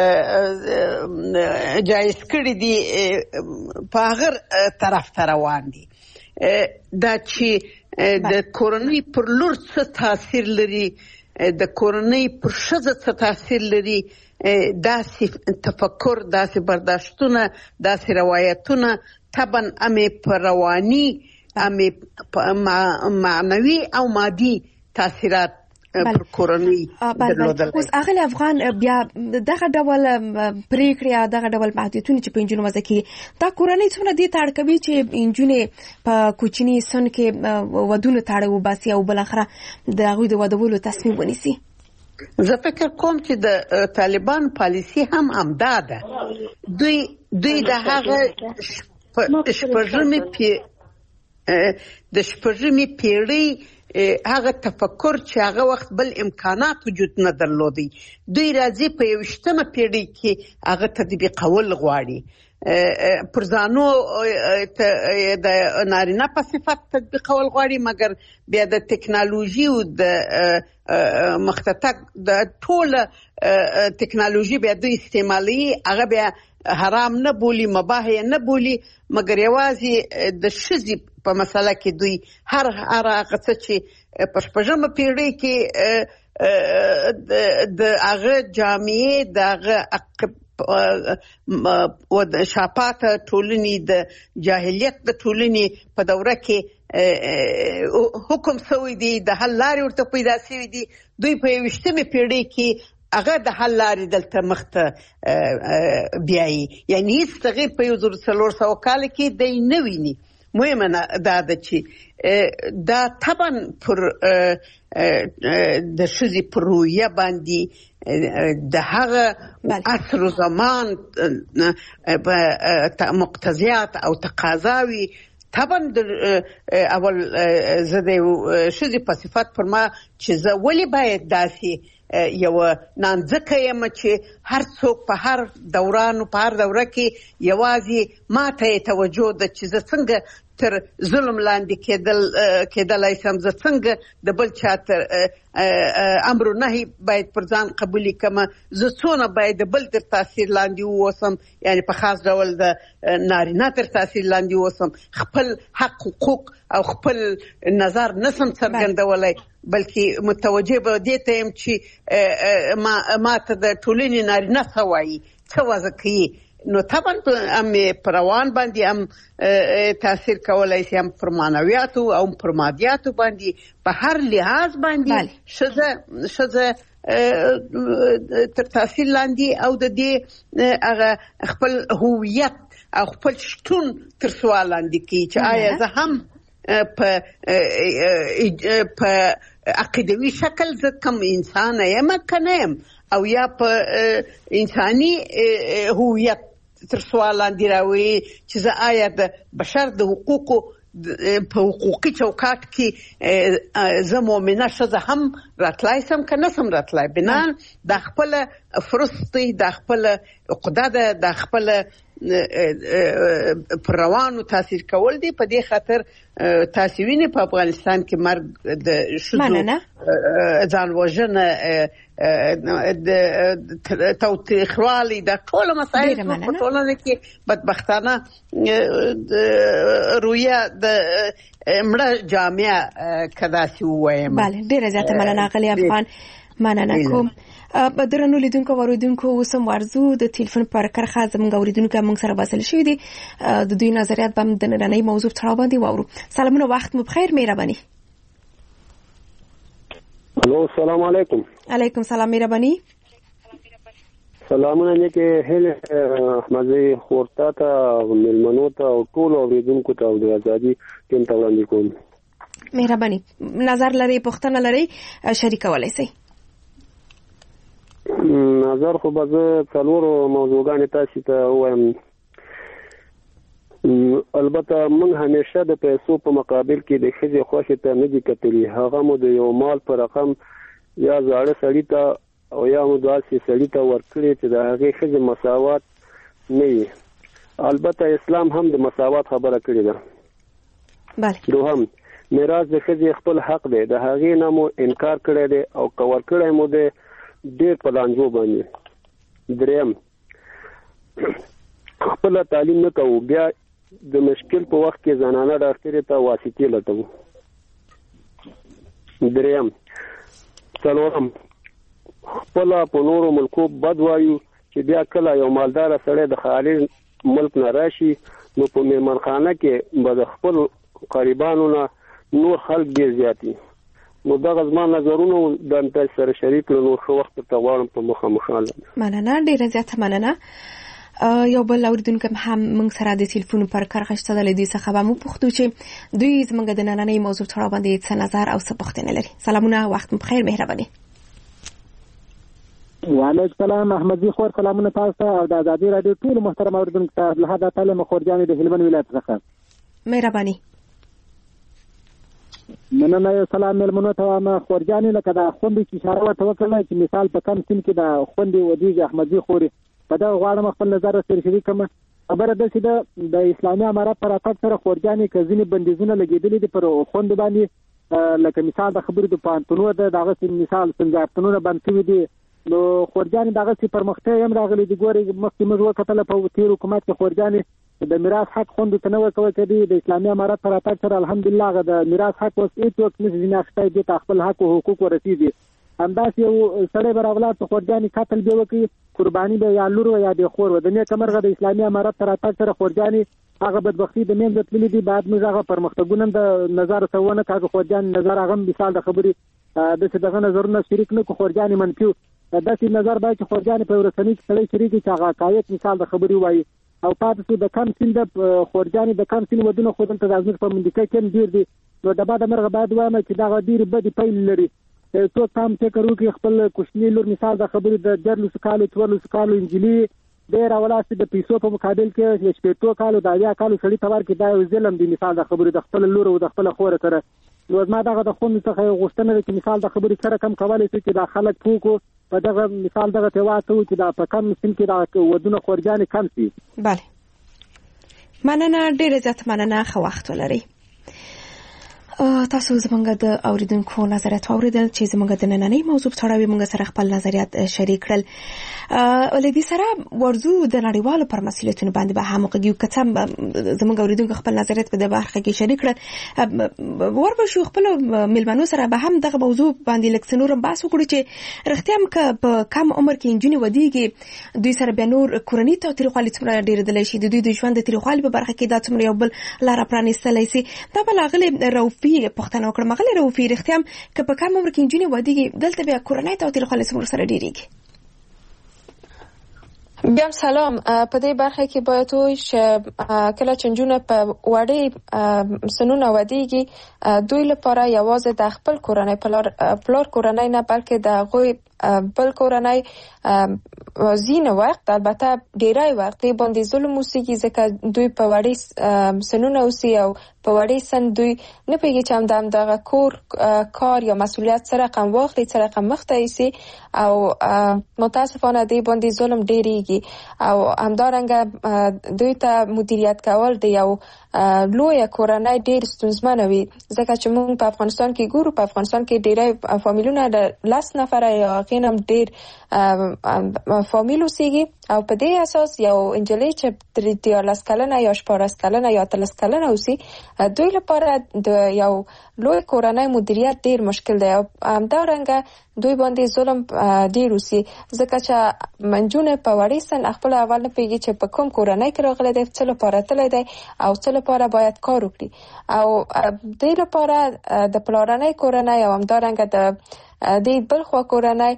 جایز کړي دي، په هغه طرف ته روان دي. دا چې د کورنۍ پر لور څه تاثیر لري، د کورنۍ پر ښځه څه تاثیر لري، داسې تفکر، داسې برداشتونه، داسې روایتونه طبعا امې په رواني، امې معنوي او مادي تاثیرات پر کورنۍ درلودل. اوس اغلی افغان، بیا دغه ډول پریکړې یا دغه ډول محدودیتونه چې په نجونو وضع کېږي، دا کورنۍ څومره دې ته اړ کوي چې نجونې په کوچني سن کې ودونو ته اړ وباسي او بالاخره د هغوی د ودولو تصمیم ونیسي؟ زه فکر کوم چې د طالبان پالیسي هم همدا ده. دوی د هغه شپږمې پیړۍ هغه تفکر چې هغه وخت بل امکانات وجود نه درلودي، دوی راځي په 21مه پیړۍ کې هغه تطبیقول غواړي. پر ځانو د نارینه په صفت تطبیقول غواړي، مګر بیا د ټکنالوژي او د مختطق د ټوله ټکنالوژي بیا دوی استعمالوي، هغه بیا حرام نه بولي، مباح نه بولي، مګر یوازې د ښځې په مسله کې دوی هر هغه څه چې په 6مه پیړۍ کې د هغه جامعې د هغه و د شاپاته ټولنې د جاهلیت د ټولنې په دوره کې حکم شوی دی د حل لارې ورته پیدا شوی دي. دوی په 21مې پیړۍ کې هغه د حل لارې دلته مخته بیایي، یعنی هیڅ تغییر په 1400 کال کې دی نه ویني. مهمه دا ده چې دا طبعا پر د ښځې پر رویه باندې د هغه عصر و زمان مقتضیات او تقاضاوي طبعا اول زه د ښځې په صفت پر ما چې زه ولې باید داسې یو نانځکه یم چې هر څوک په هر دورانو په هر دوره کې یوازې ماته توجه ده چې زه څنګه تر ظلم لاندې کېدلای شم، زه څنګه د بل چا تر امر و نهي باید پر ځان قبولي کړم، زه څونه باید د بل تر تاثیر لاندې واوسم، یعنی په خاص ډول د نارینه تر تاثیر لاندې واوسم، خپل حق حقوق او خپل نظر نسم څرګندولی، بلکې متوجه به دې ته یم چې ما ته د ټولنې نارینه څه وایي، څه وضع کوي. نو طبعا هم پر روان باندې هم تاثیر کولای شي، هم پر معنویاتو او پر مادیاتو باندې، په هر لحاظ باندې ښځه تر تاثیر لاندې او د دې هغه خپل هویت او خپل شتون تر سوال لاندې کوي چې آیا زه هم په عقیدوي شکل زه کوم انسان یم که نه یم، او یا په انساني هویت تر سوال لاندې راوړي چې زه آیا د بشر د حقوقو په حقوقي چوکاټ کې زه مؤمنه ښځه هم راتلای سم که نه سم راتلای. بنان دا خپله فرستی، دا خپله عقده ده، دا خپله پر روانو تاثیر کول دي. په دې خاطر تاسو وینئ په افغانستان کې مرګ د ښځو ځان وژنه د تاوتریخوالي د ټولو مسایل په ټولنه کې بدبختانه رویه د مړه جامعه که داسې ووایم. بله، ډېره زیاته مننه غلی افغان. مننه کوم. درنو لیدونکو اوریدونکو اوس هم ورځو د ټلیفون پر کرښه زموږ اوریدونکو موږ سره وصل شوي دي، د دوی نظریات به د نننۍ موضوع تړاو باندې واورو. سلامونه، وخت مو بخیر، مهرباني. الو، السلام علیکم. علیکم سلام، مهرباني. سلامونه نیکه هله احمدي خورتا ته ملمنو ته او ټول اوریدونکو ته د ازادي ټیم ته وړاندې کوم. مهرباني. نظر لري، پوښتنه لري، شریکولای شئ. نظر خو به زه څلورو موضوعګانې تاسو ته وایم. البته موږ همیشه د پیسو په مقابل کې د ښځې خوښې ته نه دي کتلي، هغه مو د یو مال په رقم یا زاړه سړي ته او یا مو داسې سړي ته ورکړي چې د هغې ښځې مساوات نه وي. البته اسلام هم د مساوات خبره کړې ده. دوهم، میراث د ښځې خپل حق دی، د هغې نه مو انکار کړی دی او که ورکړی مو دی ډېر په لانجو باندې. دریم، خپل تعلیم نه کوو، بیا د مشکل په وخت کې زنانه ډاکټرې ته واسطې لټوو. دریم، څلورم، خپل په نورو ملکو بد وایو چې بیا کله یو مالدار سړی د خارج ملک نه راشي نو په میهمانخانه کې به د خپل قریبانو نه نور خلک ډېر زیاتي. نو دغه زما نظرونه د تاسو سره شریک کړم، نو ښه وخت ته غواړم په مخامخ. مننه، ډېره زیاته مننه. یو بل اوریدونکو هم موږ سره د ټلیفون پر کرښه شته، د دې څخه به مو پوښتو چې دوی زموږ د نننۍ موضوع تړاو باندې څه نظر او څه پوښتنه لري. سلامونه، وخت مو بخیر، مهرباني. وعلیکم السلام، احمدي خور. سلامونه تاسو ته او د ازادي رادیو ټول محترم اوریدونکو ته. له هدا تعالی مخورجانې د هلمند ولایت څخه. مهرباني. مننه. یو سلام ملمنو ته وایم خورجانې، لکه دا خوندې چې اشاره ورته وکړله چې مثال په کم سن کې د خوندې ودیږي احمدي خورې، په دغه غواړم خپل نظر سره شریک کړم. خبره ده چې د اسلامي امارت پر راتګ سره خورجانې که ځینې بندیزونه لګېدلي دي پر خوندو باندې، لکه مثال د خبرې د پوهنتونونو ده، دغسې مثال سنجارتونونه بند شوي دي. نو خورجانې دغسې پرمختیا هم راغلی دي. ګورې مخکې موږ وکتله په تېر حکومت کې خورجانې د میراث حق خوندو ته نه ورکول کېدی. د اسلامي امارت پر راتګ سره الحمدلله هغه د میراث حق اوس هېڅوک نشي ځینې اخیستی، دې ته خپل حق او حقوق ورسېږي. همداسې یو سړی به راغلا په خورجانې قتل به وکړي، قرباني به یا لور یا د خور و. د نیکه مرغه د اسلامي امارت تر راتګ سره خورجانې هغه بدبختي د منځه تللي دي. بعد موږ هغه پرمختګونه د نظر څونه کاږه خورجانې نظر هغه مثال د خبرې داسې دغه نظرونه شریک نه کړو، خورجانې منفي داسې نظر باید چې خورجانې په ورسنۍ کې سړی شریک چې هغه حقایق مثال د خبرې وایي. او پاتې شو د کم سین د خورجانې د کم سین ودونه خو دلته د ازمیر په منډیکه کې ډېر دي. نو د بعد مرغه باید وایم چې دغه ډېرې بدې پایلې لري. څوک هم فکر وکړي خپل کوچني لور مثال د خبرې د 14 کالو 14 کالو انجلۍ ډېر اولاسته د پیسو په مقابل کې 18 کالو د 10 کالو سړي ته ورکړي، دا یو ظلم دی مثال د خبرې د خپل لور او د خپل خور سره. نو ما دغه د خوند څخه غوښتنه ده چې مثال د خبرې سره کم کولای شي چې د خلک پوکو په دغه مثال دغه تواته چې د په کم سن کې د ودونه خورجانې کم شي. بله مننه، ډېر زیات مننه، ښه وخت ولرئ. تاسو زمونږ د اوریدونکو نظریات اوریدل چې زمونږ د نننۍ موضوع په اړه موږ سره خپل نظریات شریک کړل. ولې سره ورزو د نړیوالو پر مسؤلیتونو باندې به هم وګورو، کته زمونږ اوریدونکو خپل نظریات په دې برخه کې شریک کړل. وربشو خپل ملمنو سره به هم دغه موضوع باندې لکسنورم بحث وکړو چې رښتیا هم په کم عمر کې انجونی ودیږي، دوی سره به نور کورنۍ ته تاریخوالي څومره ډیر دلای شي، د دوی د ژوند د تاریخوالي په برخه کې دا څومره یو بل لار پرانیستلای شي. دا بل غلي روفي پښتنه وکړه مغلي روفي رښتیا هم که په کم عمر کې انجونی ودیږي دلته به کورنۍ ته تاریخوالي څومره سره ډیریږي. بیا سلام. په دې برخه کې باید وایي چې کله چې نجونه په وړې سنونه ودیږي دوی لپاره یوازې د خپل کورنۍ پلار کورنۍ نه بلکې د هغوی بل کورنۍ ځینې وخت البته ډیری وخت باندې ظلم وسیږي، ځکه دوی په وړې سنونه اوسي او په وړې سن دوی نه پوهېږي چې همدغه کور کار یا مسؤلیت څه رقم واخلي، څه رقم مخته یوسي او متاسفانه دې باندې ظلم ډیریږي. او همدارنګه دوی ته مدیریت کول د یو لویه کورنۍ ډیر ستونزمنه وي، ځکه چې موږ په افغانستان کې ګورو، په افغانستان کې ډیری فامیلونه د 10 نفره یا غینم ډیر فامیل اوسېږي او په دې اساس یو انجلۍ چې 13 کلنه یا 14 کلنه یا 13 کلنه اوسي دوی لپاره د یو لوی کورنۍ مدیریت ډیر مشکل دی. او همدارنګه دوی باندې ظلم ډیر اوسي، ځکه چې منجونه په وړې سن خپل اول نه پیږي چې په کوم کورنۍ کې راغلی دی، څه لپاره تللی دی او څه لپاره باید کار وکړي. او دې لپاره د پلارنۍ کورنۍ او همدارنګه د دې بل خوا کورنۍ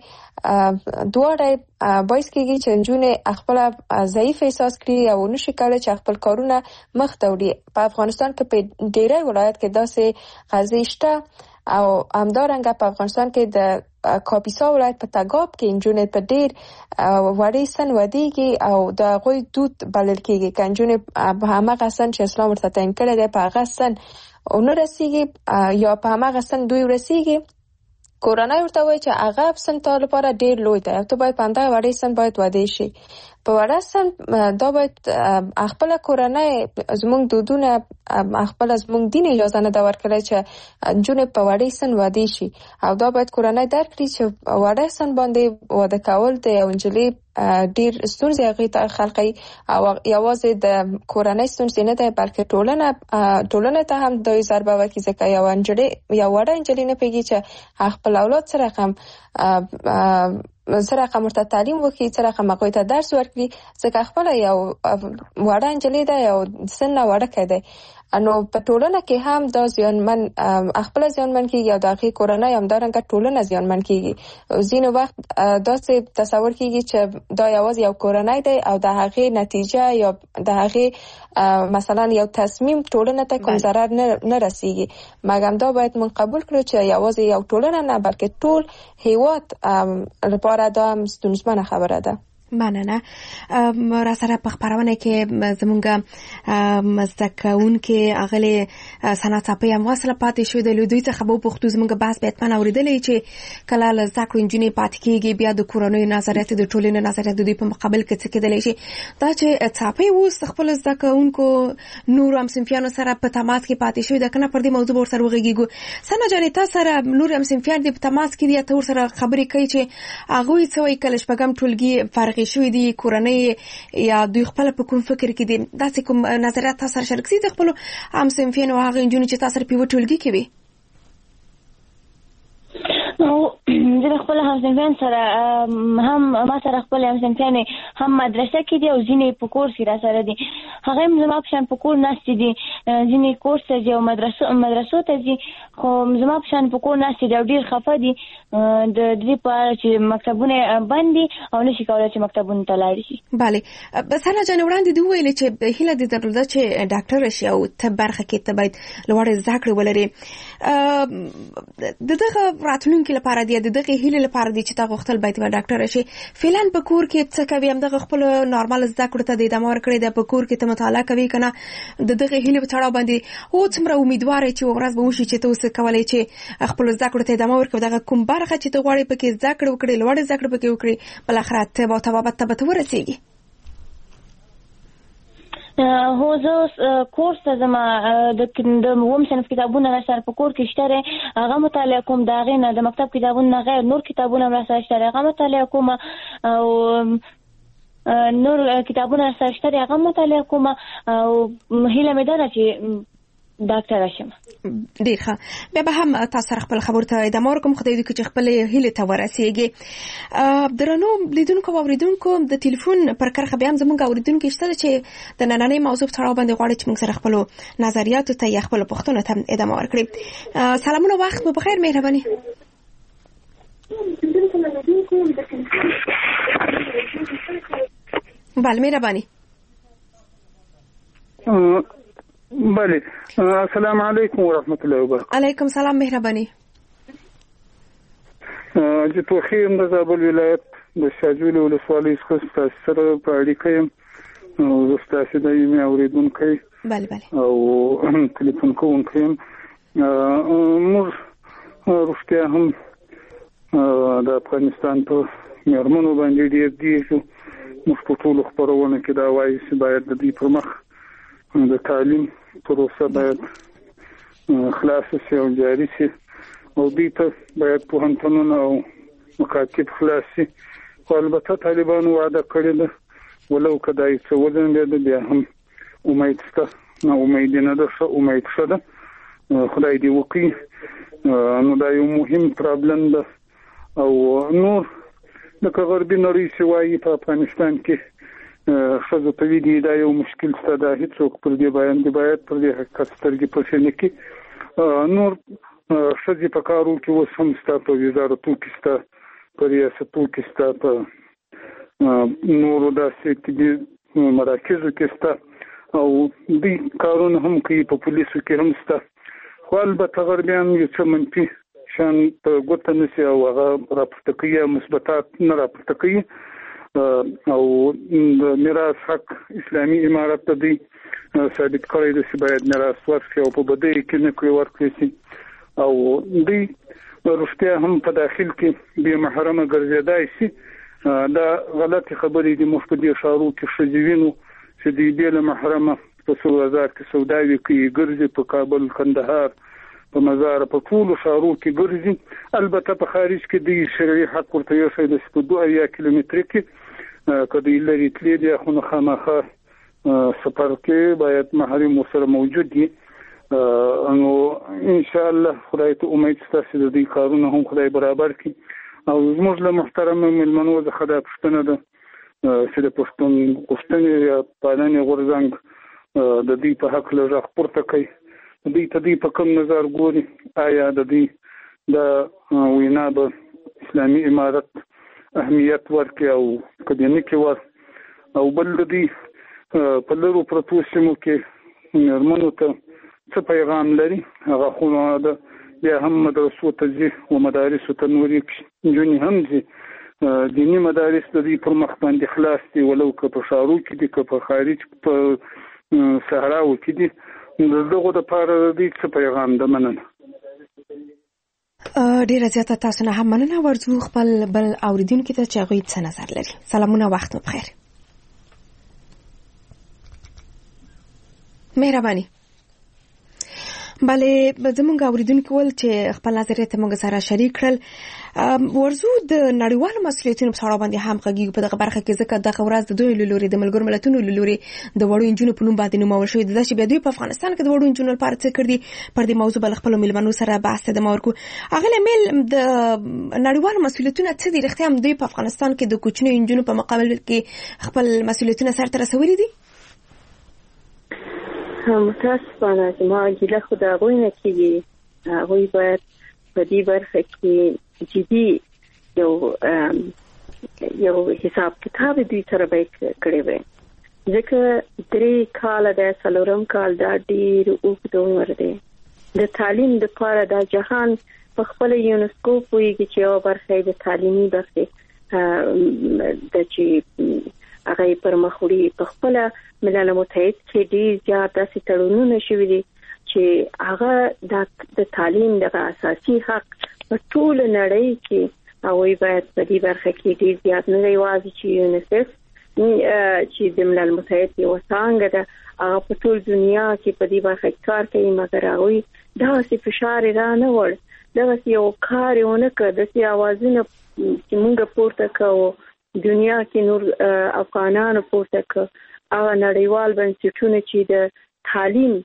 دواړه باعث کېږي چې نجونې خپل ضعیف احساس کړي او نشي کولی چې خپل کارونه مخ ته وړي. په افغانستان کې په ډیری ولایت کې داسې قضیې شته او همدارنګه په افغانستان کې د کاپیسا ولایت په تګاب کې نجونې په ډیر وړې سن ودیږي او د هغوی دود بلل کېږي که نجونې په هماغه سن چې اسلام ورته تعیین کړی دی په هغه سن ونه رسیږي یا په هماغه سن دوی ورسیږي، کورنۍ ورته وایي چې هغه سن تا لپاره ډیر لوی دی او ته باید په همدغه وړې سن باید واده شي. په وړه سن دا باید خپل کورنۍ زموږ دودونه خپل زموږ دین اجازه نه دا ورکړي چې نجونې په وړې سن واده شي او دا باید کورنۍ درک کړي چې وړه سن باندې واده کول د یو نجلۍ ډیر ستونزې هغې ته خلقي او یوازې د کورنۍ ستونزې نه دی بلکې ټولنه ته هم دوی ضربه ورکړي، ځکه یو وړه نجلۍ نه پوهېږي چې خپل اولاد څه رقم ورته تعلیم وکړي، څه رقم هغوی ته درس ورکړي، ځکه خپله یو وړه نجلۍ ده، یو سن نه وړکی دی. نو په ټولنه کې هم دا زیانمن خپل زیانمن کېږي او د هغې کورنۍ همدارنګه ټولنه زیانمن کېږي. ځینې وخت داسې تصور کېږي چې دا یوازې یو کورنۍ دی او د هغې نتیجه یا د هغې مثلا یو تصمیم ټولنه ته کوم ضرر نه رسیږي، مګر دا باید من قبول کړو چې یوازې یو ټولنه نه بلکې ټول هیواد لپاره دا ستونزمنه خبره ده. مننه. را سره په خبرونه کې زمونږ مزدکونکي اغلی سنت په یم وصله پاتې شو د لوی څخه په پښتو زمونږ بحث به اتمن اوریدلې چې کله ل زکو انجینی پاتې کېږي بیا د کورونی نظریات د ټولنې نظریات د دوی په مقابل کې څه کېدلی شي. دا چې څاپي وس خپل زکونکو نور هم سنفیانو سره په تماس کې پاتې شو د کنه پر دې موضوع ور سره وغږیږو. سنه جانې تاسو سره نور هم سنفیان دې په تماس کې دي ته ور سره خبرې کوي چې هغه څه وایي کله شپږم ټولګي فرق شوی دی کورنۍ یا دوی خپل په کوم فکر کې دي داسې کوم نظریات تاسو سره شریک سي د خپل هم سنفین او هغه انجونې چې تاسو په ټولګي کې وي؟ زه خپل همصنفیان سره هم ما سره خپل همصنفیان هم مدرسه کې دي او ځینې په کورس را سره دي. هغه زما په شان په کور ناست دي، ځینې کورس ته ځي او مدرسو ته ځي، خو زما په شان په کور ناست دي او ډیر خفه دي د دې په اړه چې مکتبونه بند دي او نشي کولای چې مکتبونه ته لاړ شي. بله سره جان وړاندې دی ویل چې هیله دې درلوده چې ډاکټر شي او طب برخه کې ته باید لوړ زده کړې ولري. دغه راتلونکي لپاره دی دغه هیله لپاره دی چې تاسو خپل باید ډاکټر شي. فعلا په کور کې څه کوي؟ هم دغه خپل نارمال زده کړې ته د ادامه ورکړې ده، په کور کې ته مطالعه کوي کنه دغه هیله په تړاو باندې او څومره امیدوار چې ورځ به وشي چې تاسو کولای چې خپل زده کړې ته ادامه ورکړئ. دغه کوم برخه چې ته غواړې پکې زده کړې وکړې لوړ زده کړې پکې وکړې بل اخرت ته به ورسېږي. هو زه کورس ته زما د وم صنف کتابونه را سره په کور کې شته، هغه مطالعه کوم. دا غي نه د مکتب کتابونه غیر نور کتابونه را سره شته، هغه مطالعه کوم او نور کتابونه را سره شته هغه مطالعه کوم او هیله مې ده چې ډاکټر شم. ډیر ښه. بیا به هم تاسو خپل خبرو ته ادامه ورکوم. خدای دې چې خپل هیله ته ورسیږي. درنو لیدونکو او اوریدونکو د ټلیفون پر کرخه بیا هم زموږ اوریدونکو شته چې د نننۍ موضوع په اړه باندې غواړي چې موږ سره خپل نظریات ته یا خپل پوښتنو ته ادامه ورکړي. سلامونه، وخت مو بخیر، مهرباني. بله مهرباني. بله السلام علیکم ورحمت الله وبرکاته. علیکم سلام، مهرباني. چې توخی هم د زابل ولایت د شاجوی ولسوالۍ څخه سره په اړیکه یم او تاسو د یمه اوریدونکو بله او ټلیفون کوونکی یم. موږ روغتیا هم د افغانستان په میرمنو باندې ډیر دي چې موږ په ټولو خبرونه کې دا وایي چې باید د دې پر مخ د تعلیم پروسه باید خلاص شي او جاری شي او دې ته باید پوهنتونونه او مکاتب خلاص شي. خو البته طالبانو وعده کړې ده ولو کدای څه وځنډېده بیا هم امید شته، نه امید نه ده، ښه امید ښه ده، خدای دې وکړي. نو دا یو مهم پرابلم ده او نور لکه غربي نړۍ چې وایي په افغانستان کې ښځو ته ویدي دا یو مشکل شته، دا هیڅوک پر دې باید پر دې حقیقت سترګې پسې نه کړي. نور ښځې په کارو کې اوس هم شته، په وزارتو کې شته، په ریاستو کې شته، په نورو داسې طبي مراکزو کې شته او دوی کارونه هم کوي، په پولیسو کې هم شته. خو البته غربیان یو څه منفي شان په ګوته نشي او هغه راپورته کوي، مثبتات نه راپورته کوي. او د میراث حق اسلامي امارت ته دی ثابت کړی دی چې باید میراث ورکړي او په بدۍ کې نه کوي ورکړي شي. او دوی روغتیا هم په داخل کې بې محرمه ګرځېدای شي. دا غلطې خبرې دي. موږ په دې ښارو کې ښځې وینو چې دوی بې له محرمه په بازار کې سوداوي کوي، ګرځي، په کابل، کندهار، په مزار، په ټولو ښارو کې ګرځي. البته په خارج کې دوی شرعي حق ورته یو شی د 2 کیلومتر کې کدی لري تللی دی، خو خامخا سفر کې باید محرم سره موجود دي. نو ان شاء الله خدای ته امید ستاسو د دې کارونه هم خدای برابر کړي. او زموږ له محترم ملمنو د خدای پښتنه ده چې د پښتنې یا پالنې غورځنګ د دې په حق له ځخ پورته کوي. دوی ته دې په کوم نظر ګوري؟ آیا د دې د وینا د اسلامي امارت اهمیت ورکړي او کدی نه کې ور او بل دې په لرو پروتو سیمو کې میرمنو ته څه پیغام لري؟ هغه خو دا یا هم مدرسو ته ځي او مدارس ته نوري جونی هم ځي. دینی مدارس د دې پر مخ باندې خلاص دي، ولو که په ښارو کې دي که په خارج په صحراو کې دي. دغه د پاره دې څه پیغام ده؟ مننه. ډیره زیاته تاسو نه هم مننه. ورځو خپل بل اوریدونکو ته چې هغه څه نظر لري. سلامونه، وخت مو بخیر. مهرباني. بله زمونږ اوریدونکو ول چې خپل نظریات موږ سره شریک کړل. ورزو د نړیوالو مسؤلیتونو په اړه باندې هم غږیږي په دغه برخه کې، ځکه دغه ورځ د دوی لوري د ملګرو ملتونو لوري د وړو انجونو په نوم باندې نومول شوې ده چې بیا دوی په افغانستان کې د وړو انجونو لپاره څه کړی. پر دې موضوع بل خپل ملمنو سره بحث د مورکو اغله میل د نړیوالو مسؤلیتونو څه دي، رښتیا هم دوی په افغانستان کې د کوچنیو انجونو په مقابل کې خپل مسؤلیتونه سره رسولي دي؟ متاسفانه چې ما ګیله خو د هغوی نه کېږي. هغوی باید په دې برخه کې جدي یو حساب کتاب دوی سره به کړی وي، ځکه 3 کال د 4 کال دا ډېر اوږد عمر دی. د تعلیم لپاره د جهان په خپل یونسکو پوهیږي چې یو برخه د تعلیمي برخه د چې هغه پر مخوري په خپل ملل متحد کې ډېر زیات داسې تړونونه شوي دي چې هغه د تعلیم د اساسي حق په ټول نړۍ کې هغوی باید په دې برخه کې ډېر زیات نه یوازې چې یونیسف چې د ملل متحد یو څانګه ده هغه په ټول دنیا کې په دې برخه کې کار کوي، مګر هغوی داسې فشار را نه وړ، دغسې یو کار یې ونه کړ، داسې اوازونه چې موږ پورته کوو دنیا کې نور افغانانو پورته کړ. هغه نړیوال بنسټونه چې د تعلیم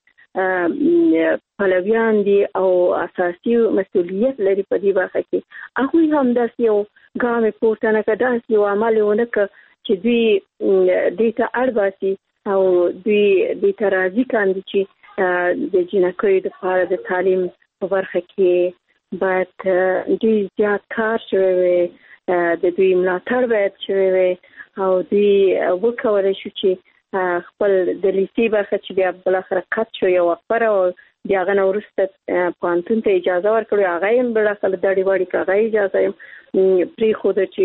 پلویان دي او اساسي مسؤلیت لري په دې برخه کې، هغوی هم داسې یو ګام پورته نه کړ، داسې یو عمل یې ونه کړ چې دوی دې ته اړ باسي او دوی دې ته راضي کاندي چې د جنکیو لپاره د تعلیم په برخه کې باید دوی زیات کار شوی وي، د دوی ملاتړ باید شوی وي او دوی وکولی شو چې خپل د لیسې برخه چې بیا بالاخره قط شو یو وقفه او د هغه نه وروسته پوهنتون ته اجازه ورکړو، هغه یې بالاخره دړې وړې که هغه یې اجازه یې پرېښوده چې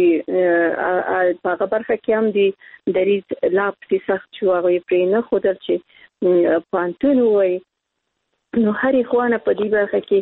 په هغه برخه کې هم د دریځ لا پسې سخت شو، هغه یې پرې نه ښودل چې پوهنتون ووایي. نو هرې خوا نه په دې برخه کې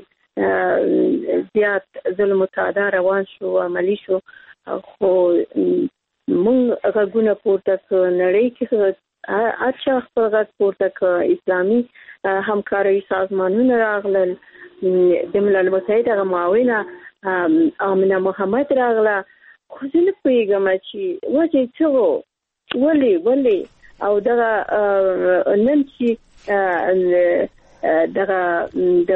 زیات ظلم و تعدا روان شو، عملي شو، خو مونږ غږونه پورته کړو، نړۍ کې هر چا خپل غږ پورته کړ، اسلامي همکارۍ سازمانونه راغلل، د ملل متحد هغه معاونه آمنه محمد راغله، خو زه نه پوهېږم چې وجه څه و، ولې او دغه نن چې دغه د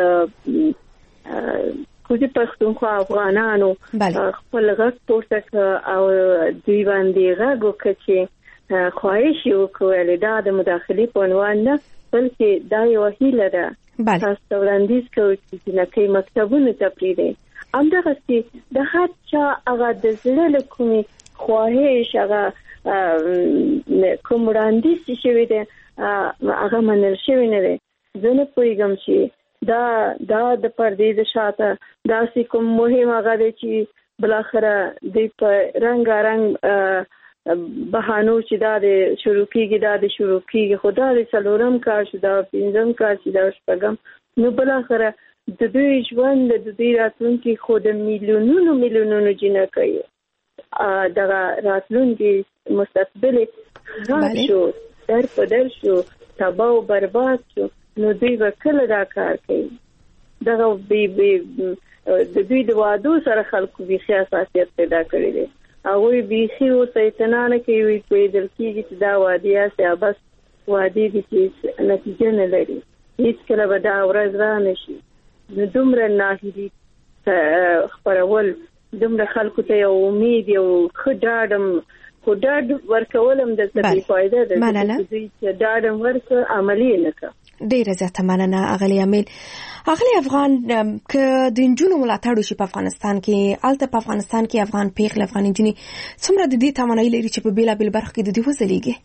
کوزي پښتونخوا افغانانو خپل غږ پورته کړ او دوی باندې غږ وکړ چې خواهش یې وکړل دا د مداخلې په عنوان نه بلکې دا یوه هیله ده تاسو ته وړاندیز کوو چې جنکۍ مکتبونو ته پرېږدئ. همدغسې د هر چا هغه د زړه له کومې خواهش هغه کوم وړاندیز چې شوی دی هغه منل شوی نه دی. زه نه پوهېږم چې دا د پردې د شاته داسې کوم مهم هغه دی چې بالاخره دوی په رنګارنګ بهانو چې دا د شروع کېږي خو دا د 4م کال شو، دا 5م کال شو، دا 6م، نو بالاخره د دوی ژوند د دوی راتلونکي خو د میلیونونو جنکیو دغه راتلونکي مستقبل خراب شو، در په در شو، تباه و برباد شو. نو دوی به کله دا کار کوي؟ دغه د دوی د وعدو سره خلکو بیخي حساسیت پیدا کړی دی. هغوی بیخي ورته اعتنا نه کوي، پوهېدل کېږي چې دا وعدې هسې بس وعدې دي چې نتیجه نه لري، هېڅکله به دا ورځ را نه شي. نو دومره ناهیلي خپرول، دومره خلکو ته یو امید، یو ښه خو ډاډ ورکول هم دلته بې فایده ده، دوی چې ډاډ هم ورکړه عملي یې نه کړه. ډیره زیاته مننه اغلی امیل. اغلی افغان که د نجونو ملاتړ وشي په افغانستان کې، هلته په افغانستان کې افغان پیغلې افغان نجونې څومره د دې توانایي لري چې په بېلابېلو برخو کې د دوی وځلیږي؟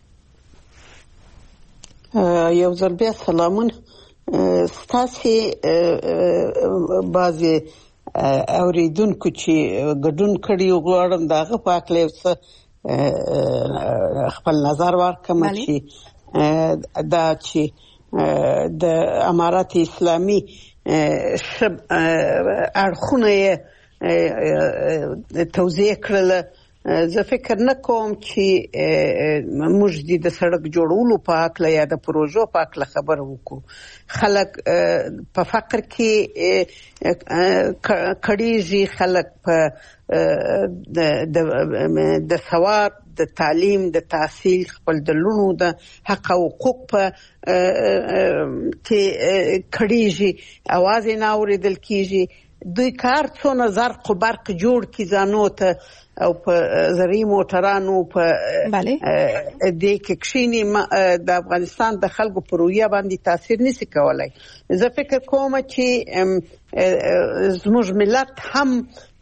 یو ځل بیا سلامونه. ستاسې بعضې اوریدونکو چې ګډون کړي غواړم د هغه په هکله یو څه خپل نظر ورکړم چې دا چې د امارات اسلامي اړخونه یې توضیح کړل زه فکر نه کوم چې موږ د سړک جوړولو په اړه یا د پروژو په اړه خبر وکړو. خلک په فقر کې کړيږي، خلک په د سواد، د تعلیم، د تحصیل، خپل د لونو د حق او حقوق په کړيږي، اواز نه اوریدل کیږي. دوی کار څونه زرق و برق جوړ کی ځانو ته او په زرعي موټرانو په دې کې کښینی د افغانستان د خلکو پر رویه باندې تاثیر نشي کولای. زه فکر کوم چې زموږ ملت هم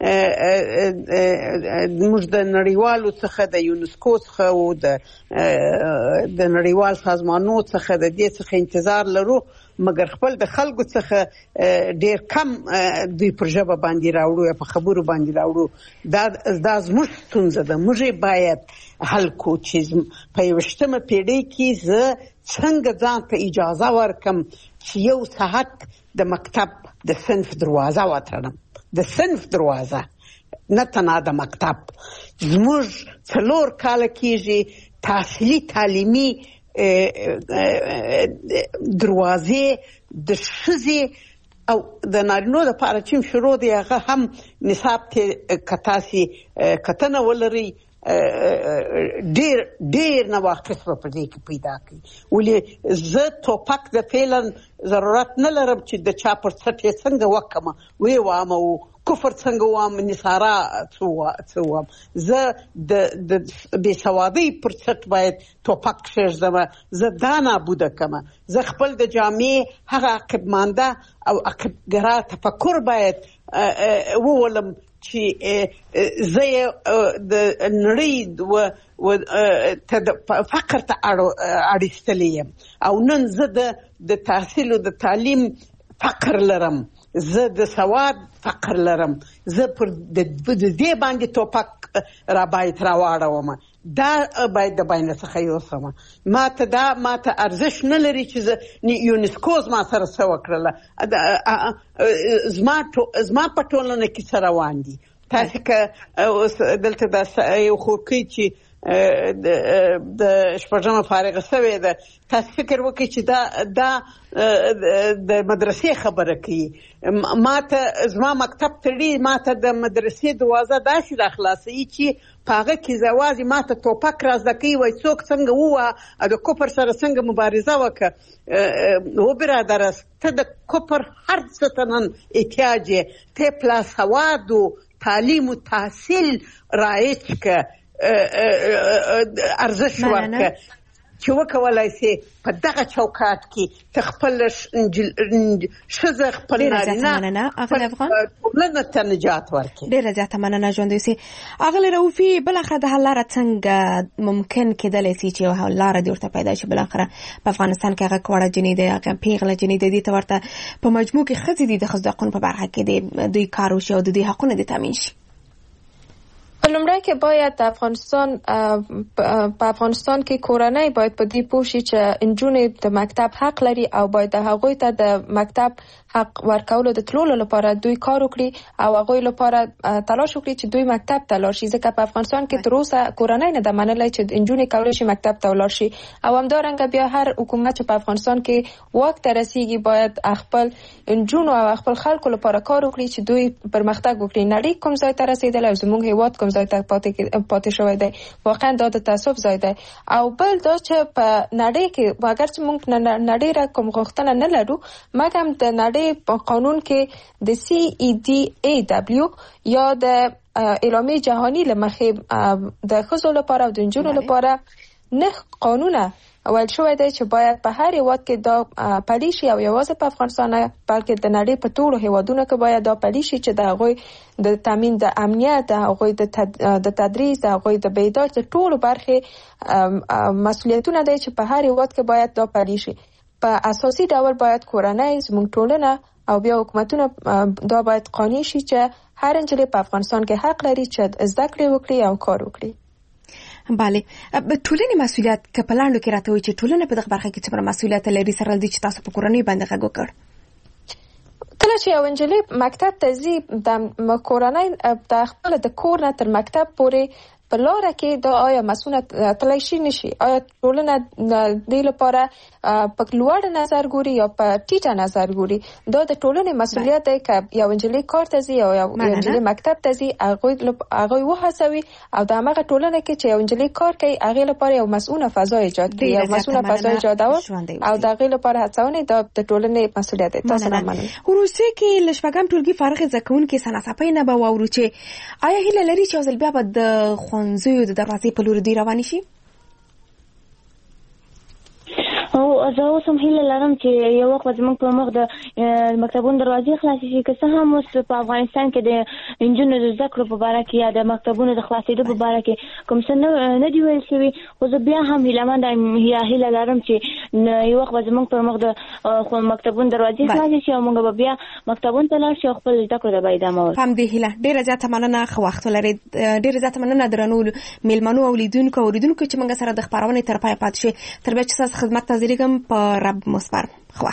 موږ د نړیوالو څخه د یونسکو څخه او د نړیوال سازمانونو څخه د دې څخه انتظار لرو، مګر خپل د خلکو څخه ډیر کم دوی پر ژبه باندې راوړو یا په خبرو باندې راوړو. دا زموږ ستونزه ده. موږ باید حل کو چې په 21مه پیړۍ کې زه څنګه ځان ته اجازه ورکم چې یو ساعت د مکتب د صنف دروازه وتړم، د صنف دروازه، نه تنها د مکتب. زموږ 4 کاله کېږي تحصیلي تعلیمي دروازې د ښځې او د نارینو لپاره چې شروع دی هغه هم نصاب ته کتاسي کتنه ولري. ډیر نواقص په دې کې پیدا کوي. ولې زه توپک د فعلا ضرورت نه لرم چې د چا پر څټ څنګه وکم وی وام او کفر څنګه وام نصارا څه وام. زه د بې سوادۍ پر څټ باید توپک شېږدم، زه دا نابوده کمه. زه خپل د جامعې هغه عقبمانده او عقبګرا تفکر باید وولم چې زه د نړۍ فقر ته اړیستلی یم او نن زه د تحصیل او د تعلیم فقر لرم، زه د سواد فقر لرم، زه پر دې باندې توپک را باید راواړوم. دا باید د باینه څخه یوسم. ماته ارزش نه لري چې یونسکو ما سره څه وکړله. زما په ټولنه کې څه روان دي. تاسو که دلته د یو خورکۍ چې د شپږمه فارغه شوې ده، تاسو فکر وکړئ چې دا د مدرسې خبره کوي. ماته زما مکتب تړي، ماته د مدرسې دروازه داسې را خلاصوي چې په هغه کې زوازي ماته توپک را زده کوي، وایي څوک څنګه ووهه او د کفر سره څنګه مبارزه وکړه. و برادره، ته د کفر هر څه ته نن احتیاج یې، ته پلا سواد و تعلیم و تحصیل رایج که، ارزش ورکړه چې وکولای شي په دغه چوکاټ کې ته خپل ښځه خپل نارینه ټولنه ته نجات ورکړي. ډېره زیاته مننه ژوندی اوسئ. اغلې رؤفي، بالاخره د حل لاره څنګه ممکن کېدلی شي چې یو حل لاره دې ورته پیدا شي؟ بالاخره په افغانستان کې هغه کوړه جنۍ دی، هغه پیغله جنۍ دی، دې ته ورته په مجموع کې ښځې دي د ښځو د حقونو په برخه کې دوی کار وشي او د دوی حقونه دې تامین شي. په لومړی کې باید په افغانستان کې کورنۍ باید په دې پوه شي چې نجونې د مکتب حق لري او باید هغوی ته د مکتب حق ورکولو د تلولو لپاره دوی کار وکړي او هغوی لپاره تلاش وکړي چې دوی مکتب ته لاړ شي. ځکه په افغانستان کې تر اوسه کورنۍ نه ده منلی چې نجونې کولی شي مکتب ته ولاړ شي. او همدارنګه بیا هر حکومت چې په افغانستان کې واک ته رسیږي باید خپل نجونو او خپل خلکو لپاره کار وکړي چې دوی پرمختګ وکړي. نړۍ کوم ځای ته رسیدلی او زموږ هیواد کوم ځای ته پاتې شوی دی، واقعا دا د تاسف ځای دی. او بل دا چې په نړۍ کې اگر چې موږ نړۍ را کوم غوښتنه نه لرو، مګر د نړۍ په قانون کې د CEDAW یا د اعلامیه جهانی لمخې د ښځو لپاره او د نجونو لپاره نه قانونه ویل شوی دی چې باید په هر هیواد کې دا پلی شي، او یوازې په افغانستان بلکې د نړۍ په ټولو هیوادونو کې باید دا پلی شي چې د هغوی د تامین د امنیت، د هغوی د تدریس، د هغوی د بیدار د ټولو برخې مسؤلیتونه دی چې په هر هیواد کې باید دا پلی شي. په اساسي ډول باید کورنۍ، زموږ ټولنه او بیا حکومتونه دا باید قانع شي چې هر نجلۍ په افغانستان کې حق لري چې زده کړې وکړي او کار وکړي. بله، ټولنې مسؤلیت که په لاندو کې راته وي چې ټولنه په دغه برخه کې څومره مسؤلیت لري سره دي چې تاسو په کورنۍ باندې غږ وکړ؟ کله چې یو نجلۍ مکتب ته ځي، د کورنۍ د خپل د کور نه تر مکتب پورې په لاره کې دا آیا مسونه تلای شي نشي، آیا ټولنه د لپاره په لوړ نظر ګوري یا په ټیټه نظر ګوري. دا د ټولنې مسؤلیت دی که یو انجلۍ کار ته ځي او یو انجلۍ مکتب ته ځي، هغه وهڅوي او د هغه ټولنه کې چې یو انجلۍ کار کوي هغه لپاره یو مسؤونه فضا ایجاد کړي، یو مسؤونه فضا ایجادول او د هغه لپاره هڅونه د ټولنې مسؤلیت دی. تاسو نه منئ. وروسته کې لشپګم ټولګي فارغ زکون کې سناسپای نه به وورو چې آیا هیله لري چې ځل بیا به د خونځو د دروازې په لور دی روان شي؟ او زه اوس هم هیله لرم چې یو وخت زموږ په مخ د مکتبونو دروازې خلاصې شي، که څه هم اوس په افغانستان کې د نجونو د زده کړو په باره کې یا د مکتبونو د خلاصېدو په باره کې کوم څه نه دي ویل شوي، خو زه بیا هم هیله لرم چې یو وخت زموږ په مخ د مکتبونو دروازې خلاصې شي او موږ به بیا مکتبونو ته لاړ شو او خپل زده کړو ته به ادامه ورکړو. هم دې هیله. ډېره زیاته مننه، ښه وخت ولرئ. ډېره زیاته مننه درنو میلمنو او لیدونکو چې موږ سره د خبرونې تر پای پاتې شئ. تر بیا چې تاسو خدمت ته ځلیږم په رب مصبر.